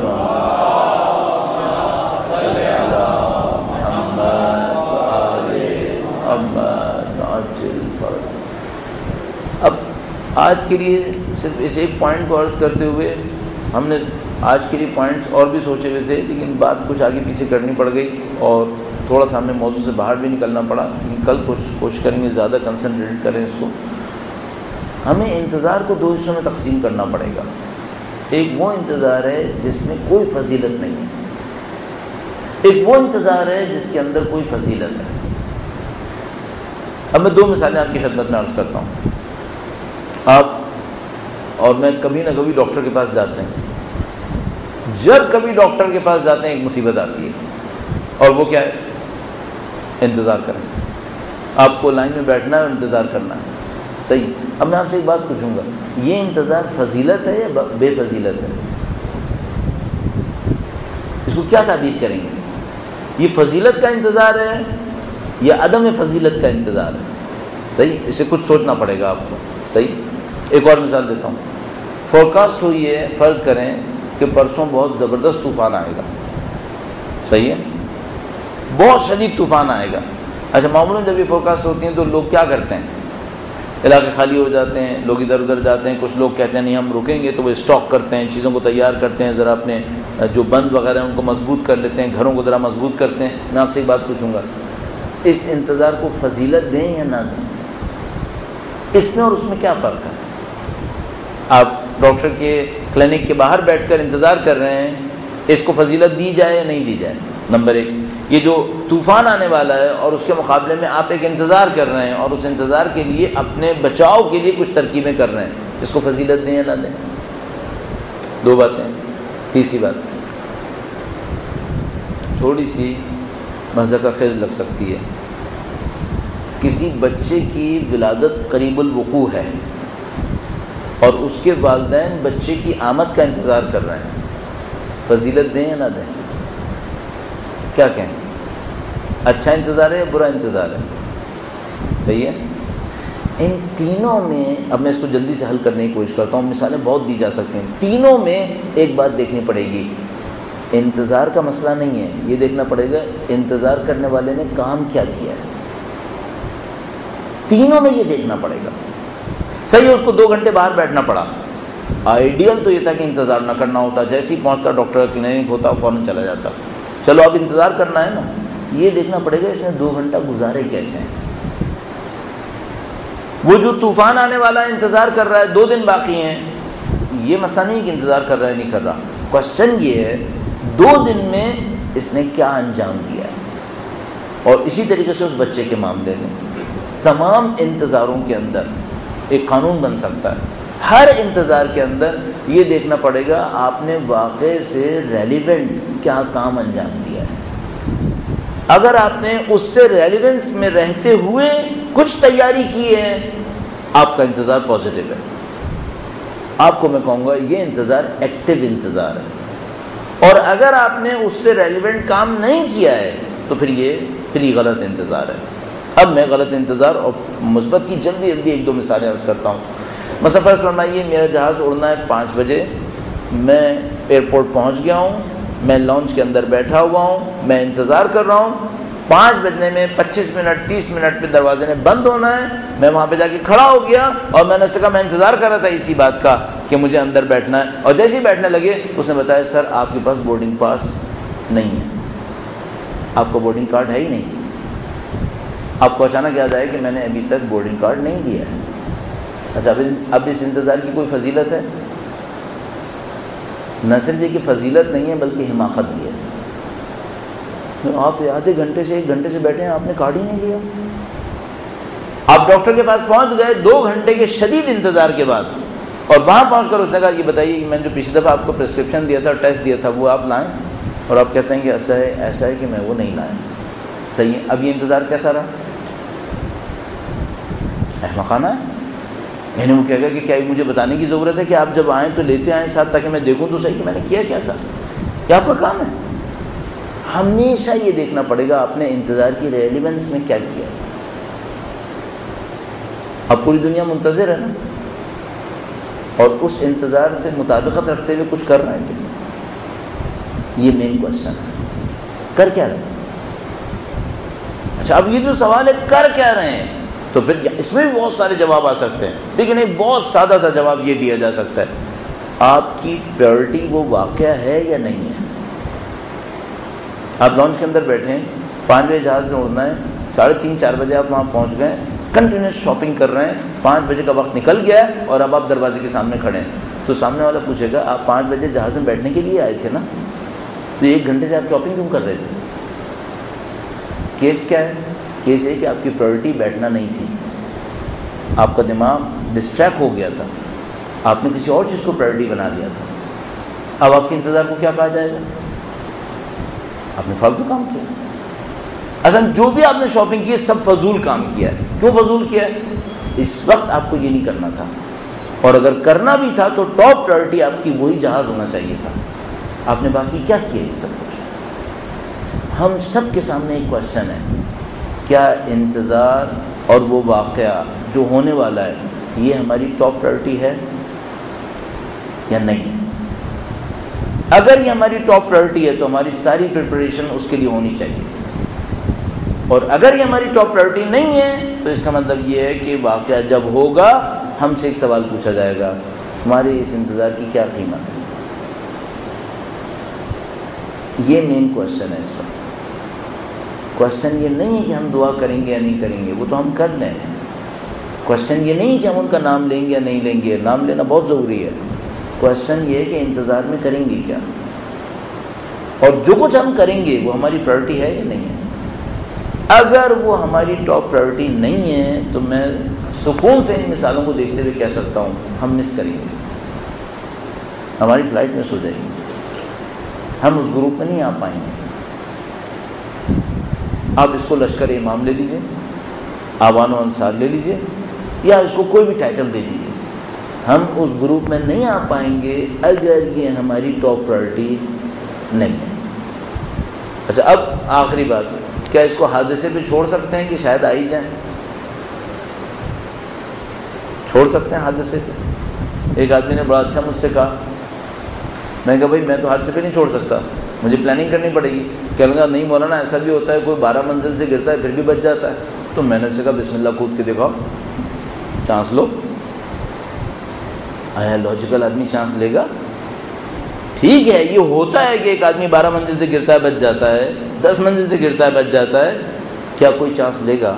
محمد۔ اب آج کے لیے صرف اس ایک پوائنٹ کو عرض کرتے ہوئے، ہم نے آج کے لیے پوائنٹس اور بھی سوچے ہوئے تھے، لیکن بات کچھ آگے پیچھے کرنی پڑ گئی اور تھوڑا سا ہمیں موضوع سے باہر بھی نکلنا پڑا، لیکن کل کوشش کریں گے زیادہ کنسنٹریٹ کریں اس کو۔ ہمیں انتظار کو دو حصوں میں تقسیم کرنا پڑے گا۔ ایک وہ انتظار ہے جس میں کوئی فضیلت نہیں ہے، ایک وہ انتظار ہے جس کے اندر کوئی فضیلت ہے۔ اب میں دو مثالیں آپ کی خدمت میں عرض کرتا ہوں۔ آپ اور میں کبھی نہ کبھی ڈاکٹر کے پاس جاتے ہیں، جب کبھی ڈاکٹر کے پاس جاتے ہیں ایک مصیبت آتی ہے، اور وہ کیا ہے؟ انتظار کریں۔ آپ کو لائن میں بیٹھنا ہے اور انتظار کرنا ہے، صحیح۔ اب میں آپ سے ایک بات پوچھوں گا، یہ انتظار فضیلت ہے یا بے فضیلت ہے؟ اس کو کیا تعبیر کریں گے؟ یہ فضیلت کا انتظار ہے یا عدم فضیلت کا انتظار ہے؟ صحیح، اسے کچھ سوچنا پڑے گا آپ کو، صحیح۔ ایک اور مثال دیتا ہوں۔ فورکاسٹ ہوئی ہے، فرض کریں کہ پرسوں بہت زبردست طوفان آئے گا، صحیح ہے، بہت شدید طوفان آئے گا۔ اچھا، معمولاً جب یہ فورکاسٹ ہوتی ہیں تو لوگ کیا کرتے ہیں؟ علاقے خالی ہو جاتے ہیں، لوگ ادھر ادھر جاتے ہیں، کچھ لوگ کہتے ہیں نہیں ہم رکیں گے، تو وہ اسٹاک کرتے ہیں، چیزوں کو تیار کرتے ہیں، ذرا اپنے جو بند وغیرہ ہیں ان کو مضبوط کر لیتے ہیں، گھروں کو ذرا مضبوط کرتے ہیں۔ میں آپ سے ایک بات پوچھوں گا، اس انتظار کو فضیلت دیں یا نہ دیں؟ اس میں اور اس میں کیا فرق ہے؟ آپ ڈاکٹر کے کلینک کے باہر بیٹھ کر انتظار کر رہے ہیں، اس کو فضیلت دی جائے یا نہیں دی جائے؟ نمبر ایک، یہ جو طوفان آنے والا ہے اور اس کے مقابلے میں آپ ایک انتظار کر رہے ہیں، اور اس انتظار کے لیے اپنے بچاؤ کے لیے کچھ ترکیبیں کر رہے ہیں، اس کو فضیلت دیں یا نہ دیں؟ دو باتیں۔ تیسری بات تھوڑی سی مضحکہ خیز لگ سکتی ہے، کسی بچے کی ولادت قریب الوقوع ہے اور اس کے والدین بچے کی آمد کا انتظار کر رہے ہیں، فضیلت دیں یا نہ دیں؟ کیا کہیں؟ اچھا انتظار ہے یا برا انتظار ہے؟ صحیح ہے۔ ان تینوں میں اب میں اس کو جلدی سے حل کرنے کی کوشش کرتا ہوں، مثالیں بہت دی جا سکتی ہیں۔ تینوں میں ایک بات دیکھنی پڑے گی، انتظار کا مسئلہ نہیں ہے، یہ دیکھنا پڑے گا انتظار کرنے والے نے کام کیا کیا ہے۔ تینوں میں یہ دیکھنا پڑے گا۔ صحیح ہے، اس کو دو گھنٹے باہر بیٹھنا پڑا، آئیڈیل تو یہ تھا کہ انتظار نہ کرنا ہوتا، جیسے ہی پہنچتا ڈاکٹر کا کلینک ہوتا فوراً چلا جاتا۔ چلو اب انتظار کرنا ہے نا، یہ دیکھنا پڑے گا اس نے دو گھنٹہ گزارے کیسے ہیں۔ وہ جو طوفان آنے والا ہے انتظار کر رہا ہے، دو دن باقی ہیں، یہ مسئلہ نہیں کہ انتظار کر رہا ہے نہیں کر رہا، کوشچن یہ ہے دو دن میں اس نے کیا انجام دیا ہے۔ اور اسی طریقے سے اس بچے کے معاملے میں تمام انتظاروں کے اندر ایک قانون بن سکتا ہے. ہر انتظار کے اندر یہ دیکھنا پڑے گا آپ نے واقعے سے ریلیونٹ کیا کام انجام دیا ہے. اگر آپ نے اس سے ریلیونس میں رہتے ہوئے کچھ تیاری کی ہے, آپ کا انتظار پازیٹیو ہے. آپ کو میں کہوں گا یہ انتظار ایکٹیو انتظار ہے. اور اگر آپ نے اس سے ریلیونٹ کام نہیں کیا ہے تو پھر یہ پھر یہ غلط انتظار ہے. اب میں غلط انتظار اور مثبت کی جلدی جلدی ایک دو مثالیں عرض کرتا ہوں. مثلا فرض فرمائیے میرا جہاز اڑنا ہے پانچ بجے, میں ایئرپورٹ پہنچ گیا ہوں, میں لانچ کے اندر بیٹھا ہوا ہوں, میں انتظار کر رہا ہوں. پانچ بجنے میں پچیس منٹ تیس منٹ پہ دروازے نے بند ہونا ہے. میں وہاں پہ جا کے کھڑا ہو گیا اور میں نے اس سے کہا میں انتظار کر رہا تھا اسی بات کا کہ مجھے اندر بیٹھنا ہے. اور جیسے ہی بیٹھنے لگے اس نے بتایا سر آپ کے پاس بورڈنگ پاس نہیں ہے, آپ کو بورڈنگ کارڈ ہے ہی نہیں. آپ کو اچانک یاد آیا کہ میں نے ابھی تک بورڈنگ کارڈ نہیں لیا ہے. اچھا اب اس انتظار کی کوئی فضیلت ہے؟ نہ صرف یہ کہ فضیلت نہیں ہے بلکہ حماقت بھی ہے. آپ آدھے گھنٹے سے ایک گھنٹے سے بیٹھے ہیں, آپ نے کارڈ ہی نہیں لیا. آپ ڈاکٹر کے پاس پہنچ گئے دو گھنٹے کے شدید انتظار کے بعد, اور وہاں پہنچ کر اس نے کہا یہ بتائیے کہ میں نے جو پچھلی دفعہ آپ کو پرسکرپشن دیا تھا, ٹیسٹ دیا تھا, وہ آپ لائیں. اور آپ کہتے ہیں کہ ایسا ہے ایسا ہے کہ میں وہ نہیں لایا. صحیح ہے, اب یہ انتظار کیسا رہا؟ احمقانہ ہے. یعنی وہ کہے گا کہ کیا مجھے بتانے کی ضرورت ہے کہ آپ جب آئیں تو لیتے آئیں ساتھ تاکہ میں دیکھوں تو صحیح کہ میں نے کیا کیا تھا. کیا آپ کا کام ہے؟ ہمیشہ یہ دیکھنا پڑے گا آپ نے انتظار کی ریلیونس میں کیا کیا. اب پوری دنیا منتظر ہے نا, اور اس انتظار سے مطابقت رکھتے ہوئے کچھ کر رہے ہیں کہ یہ مین کوشچن ہے, کر کیا رہے ہیں؟ اچھا اب یہ جو سوال ہے کر کیا رہے ہیں, تو پھر اس میں بھی بہت سارے جواب آ سکتے ہیں, لیکن ایک بہت سادہ سا جواب یہ دیا جا سکتا ہے, آپ کی پریورٹی وہ واقعہ ہے یا نہیں ہے. آپ لانچ کے اندر بیٹھے ہیں, پانچ بجے جہاز میں اڑنا ہے, ساڑھے تین چار بجے آپ وہاں پہنچ گئے, کنٹینیوس شاپنگ کر رہے ہیں, پانچ بجے کا وقت نکل گیا ہے اور اب آپ دروازے کے سامنے کھڑے ہیں. تو سامنے والا پوچھے گا آپ پانچ بجے جہاز میں بیٹھنے کے لیے آئے تھے نا, تو ایک گھنٹے سے آپ شاپنگ کیوں کر رہے تھے؟ کیس کیا ہے؟ کیس ہے کہ آپ کی پریورٹی بیٹھنا نہیں تھی, آپ کا دماغ ڈسٹریکٹ ہو گیا تھا, آپ نے کسی اور چیز کو پریورٹی بنا لیا تھا. اب آپ کے انتظار کو کیا کہا جائے گا؟ آپ نے فالتو کام کیا. اصل جو بھی آپ نے شاپنگ کی سب فضول کام کیا ہے. کیوں فضول کیا ہے؟ اس وقت آپ کو یہ نہیں کرنا تھا, اور اگر کرنا بھی تھا تو ٹاپ پرائرٹی آپ کی وہی جہاز ہونا چاہیے تھا. آپ نے باقی کیا کیا یہ سب کچھ؟ ہم سب کے سامنے ایک کوشچن ہے, کیا انتظار اور وہ واقعہ جو ہونے والا ہے یہ ہماری ٹاپ پرائرٹی ہے یا نہیں ہے؟ اگر یہ ہماری ٹاپ پرائرٹی ہے تو ہماری ساری پریپریشن اس کے لیے ہونی چاہیے, اور اگر یہ ہماری ٹاپ پرائرٹی نہیں ہے تو اس کا مطلب یہ ہے کہ واقعہ جب ہوگا ہم سے ایک سوال پوچھا جائے گا, ہمارے اس انتظار کی کیا قیمت ہے. یہ مین کوشچن ہے. اس پر کوشچن یہ نہیں ہے کہ ہم دعا کریں گے یا نہیں کریں گے, وہ تو ہم کر لیں. کوشچن یہ نہیں ہے کہ ہم ان کا نام لیں گے یا نہیں لیں گے, نام لینا بہت ضروری ہے. کوشچن یہ ہے کہ انتظار میں کریں گے کیا, اور جو کچھ ہم کریں گے وہ ہماری پرائرٹی ہے یا نہیں ہے. اگر وہ ہماری ٹاپ پرائرٹی نہیں ہے تو میں سکون سے ان مثالوں کو دیکھتے ہوئے کہہ سکتا ہوں ہم مس کریں گے, ہماری فلائٹ مس ہو جائے گی, ہم اس گروپ میں نہیں آ پائیں گے. آپ اس کو لشکر امام لے لیجئے, آوان و انصار لے لیجئے, یا اس کو کوئی بھی ٹائٹل دے دیجئے, ہم اس گروپ میں نہیں آ پائیں گے اگر یہ ہماری ٹاپ پرائرٹی نہیں ہے. اچھا اب آخری بات, کیا اس کو حادثے پہ چھوڑ سکتے ہیں کہ شاید آ ہی جائیں؟ چھوڑ سکتے ہیں حادثے پہ. ایک آدمی نے بڑا اچھا مجھ سے کہا, میں نے کہا بھائی میں تو حادثے پہ نہیں چھوڑ سکتا, مجھے پلاننگ کرنی پڑے گی. کہنے لگا نہیں مولانا ایسا بھی ہوتا ہے کوئی بارہ منزل سے گرتا ہے پھر بھی بچ جاتا ہے. تو میں نے اس سے کہا بسم اللہ کود کے دکھاؤ, چانس لو. آیا لاجیکل آدمی چانس لے گا؟ ٹھیک ہے یہ ہوتا ہے کہ ایک آدمی بارہ منزل سے گرتا ہے بچ جاتا ہے, دس منزل سے گرتا ہے بچ جاتا ہے, کیا کوئی چانس لے گا؟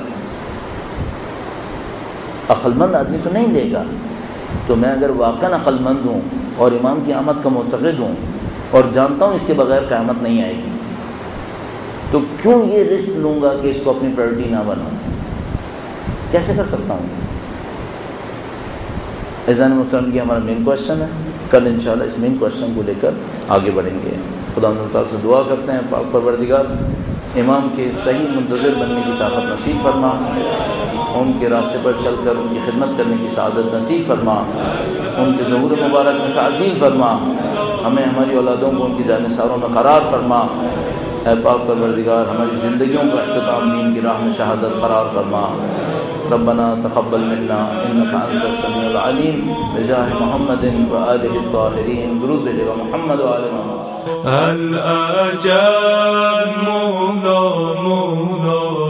عقل مند آدمی تو نہیں لے گا. تو میں اگر واقعاً عقل مند ہوں اور امام کی آمد کا معتقد ہوں اور جانتا ہوں اس کے بغیر قیامت نہیں آئے گی, تو کیوں یہ رسک لوں گا کہ اس کو اپنی پرائرٹی نہ بناؤں؟ کیسے کر سکتا ہوں؟ عزیزان محترم یہ ہمارا مین کویشچن ہے. کل انشاءاللہ اس مین کویشچن کو لے کر آگے بڑھیں گے. خدا تعالیٰ سے دعا کرتے ہیں پاک پروردگار امام کے صحیح منتظر بننے کی طاقت نصیب فرما، ان کے راستے پر چل کر ان کی خدمت کرنے کی سعادت نصیب فرما، ان کے ظہور مبارک میں تعجیل فرما، ہمیں ہماری اولادوں کو ان کی جانثاروں میں قرار فرما. اے پاک پروردگار ہماری زندگیوں کا اختتام دین کی راہ میں شہادت قرار فرما. ربنا تقبل منا انك انت السميع العليم بجاه محمد وآله الطاهرين درود بجاه محمد وآل محمد. الأجل مولا مولا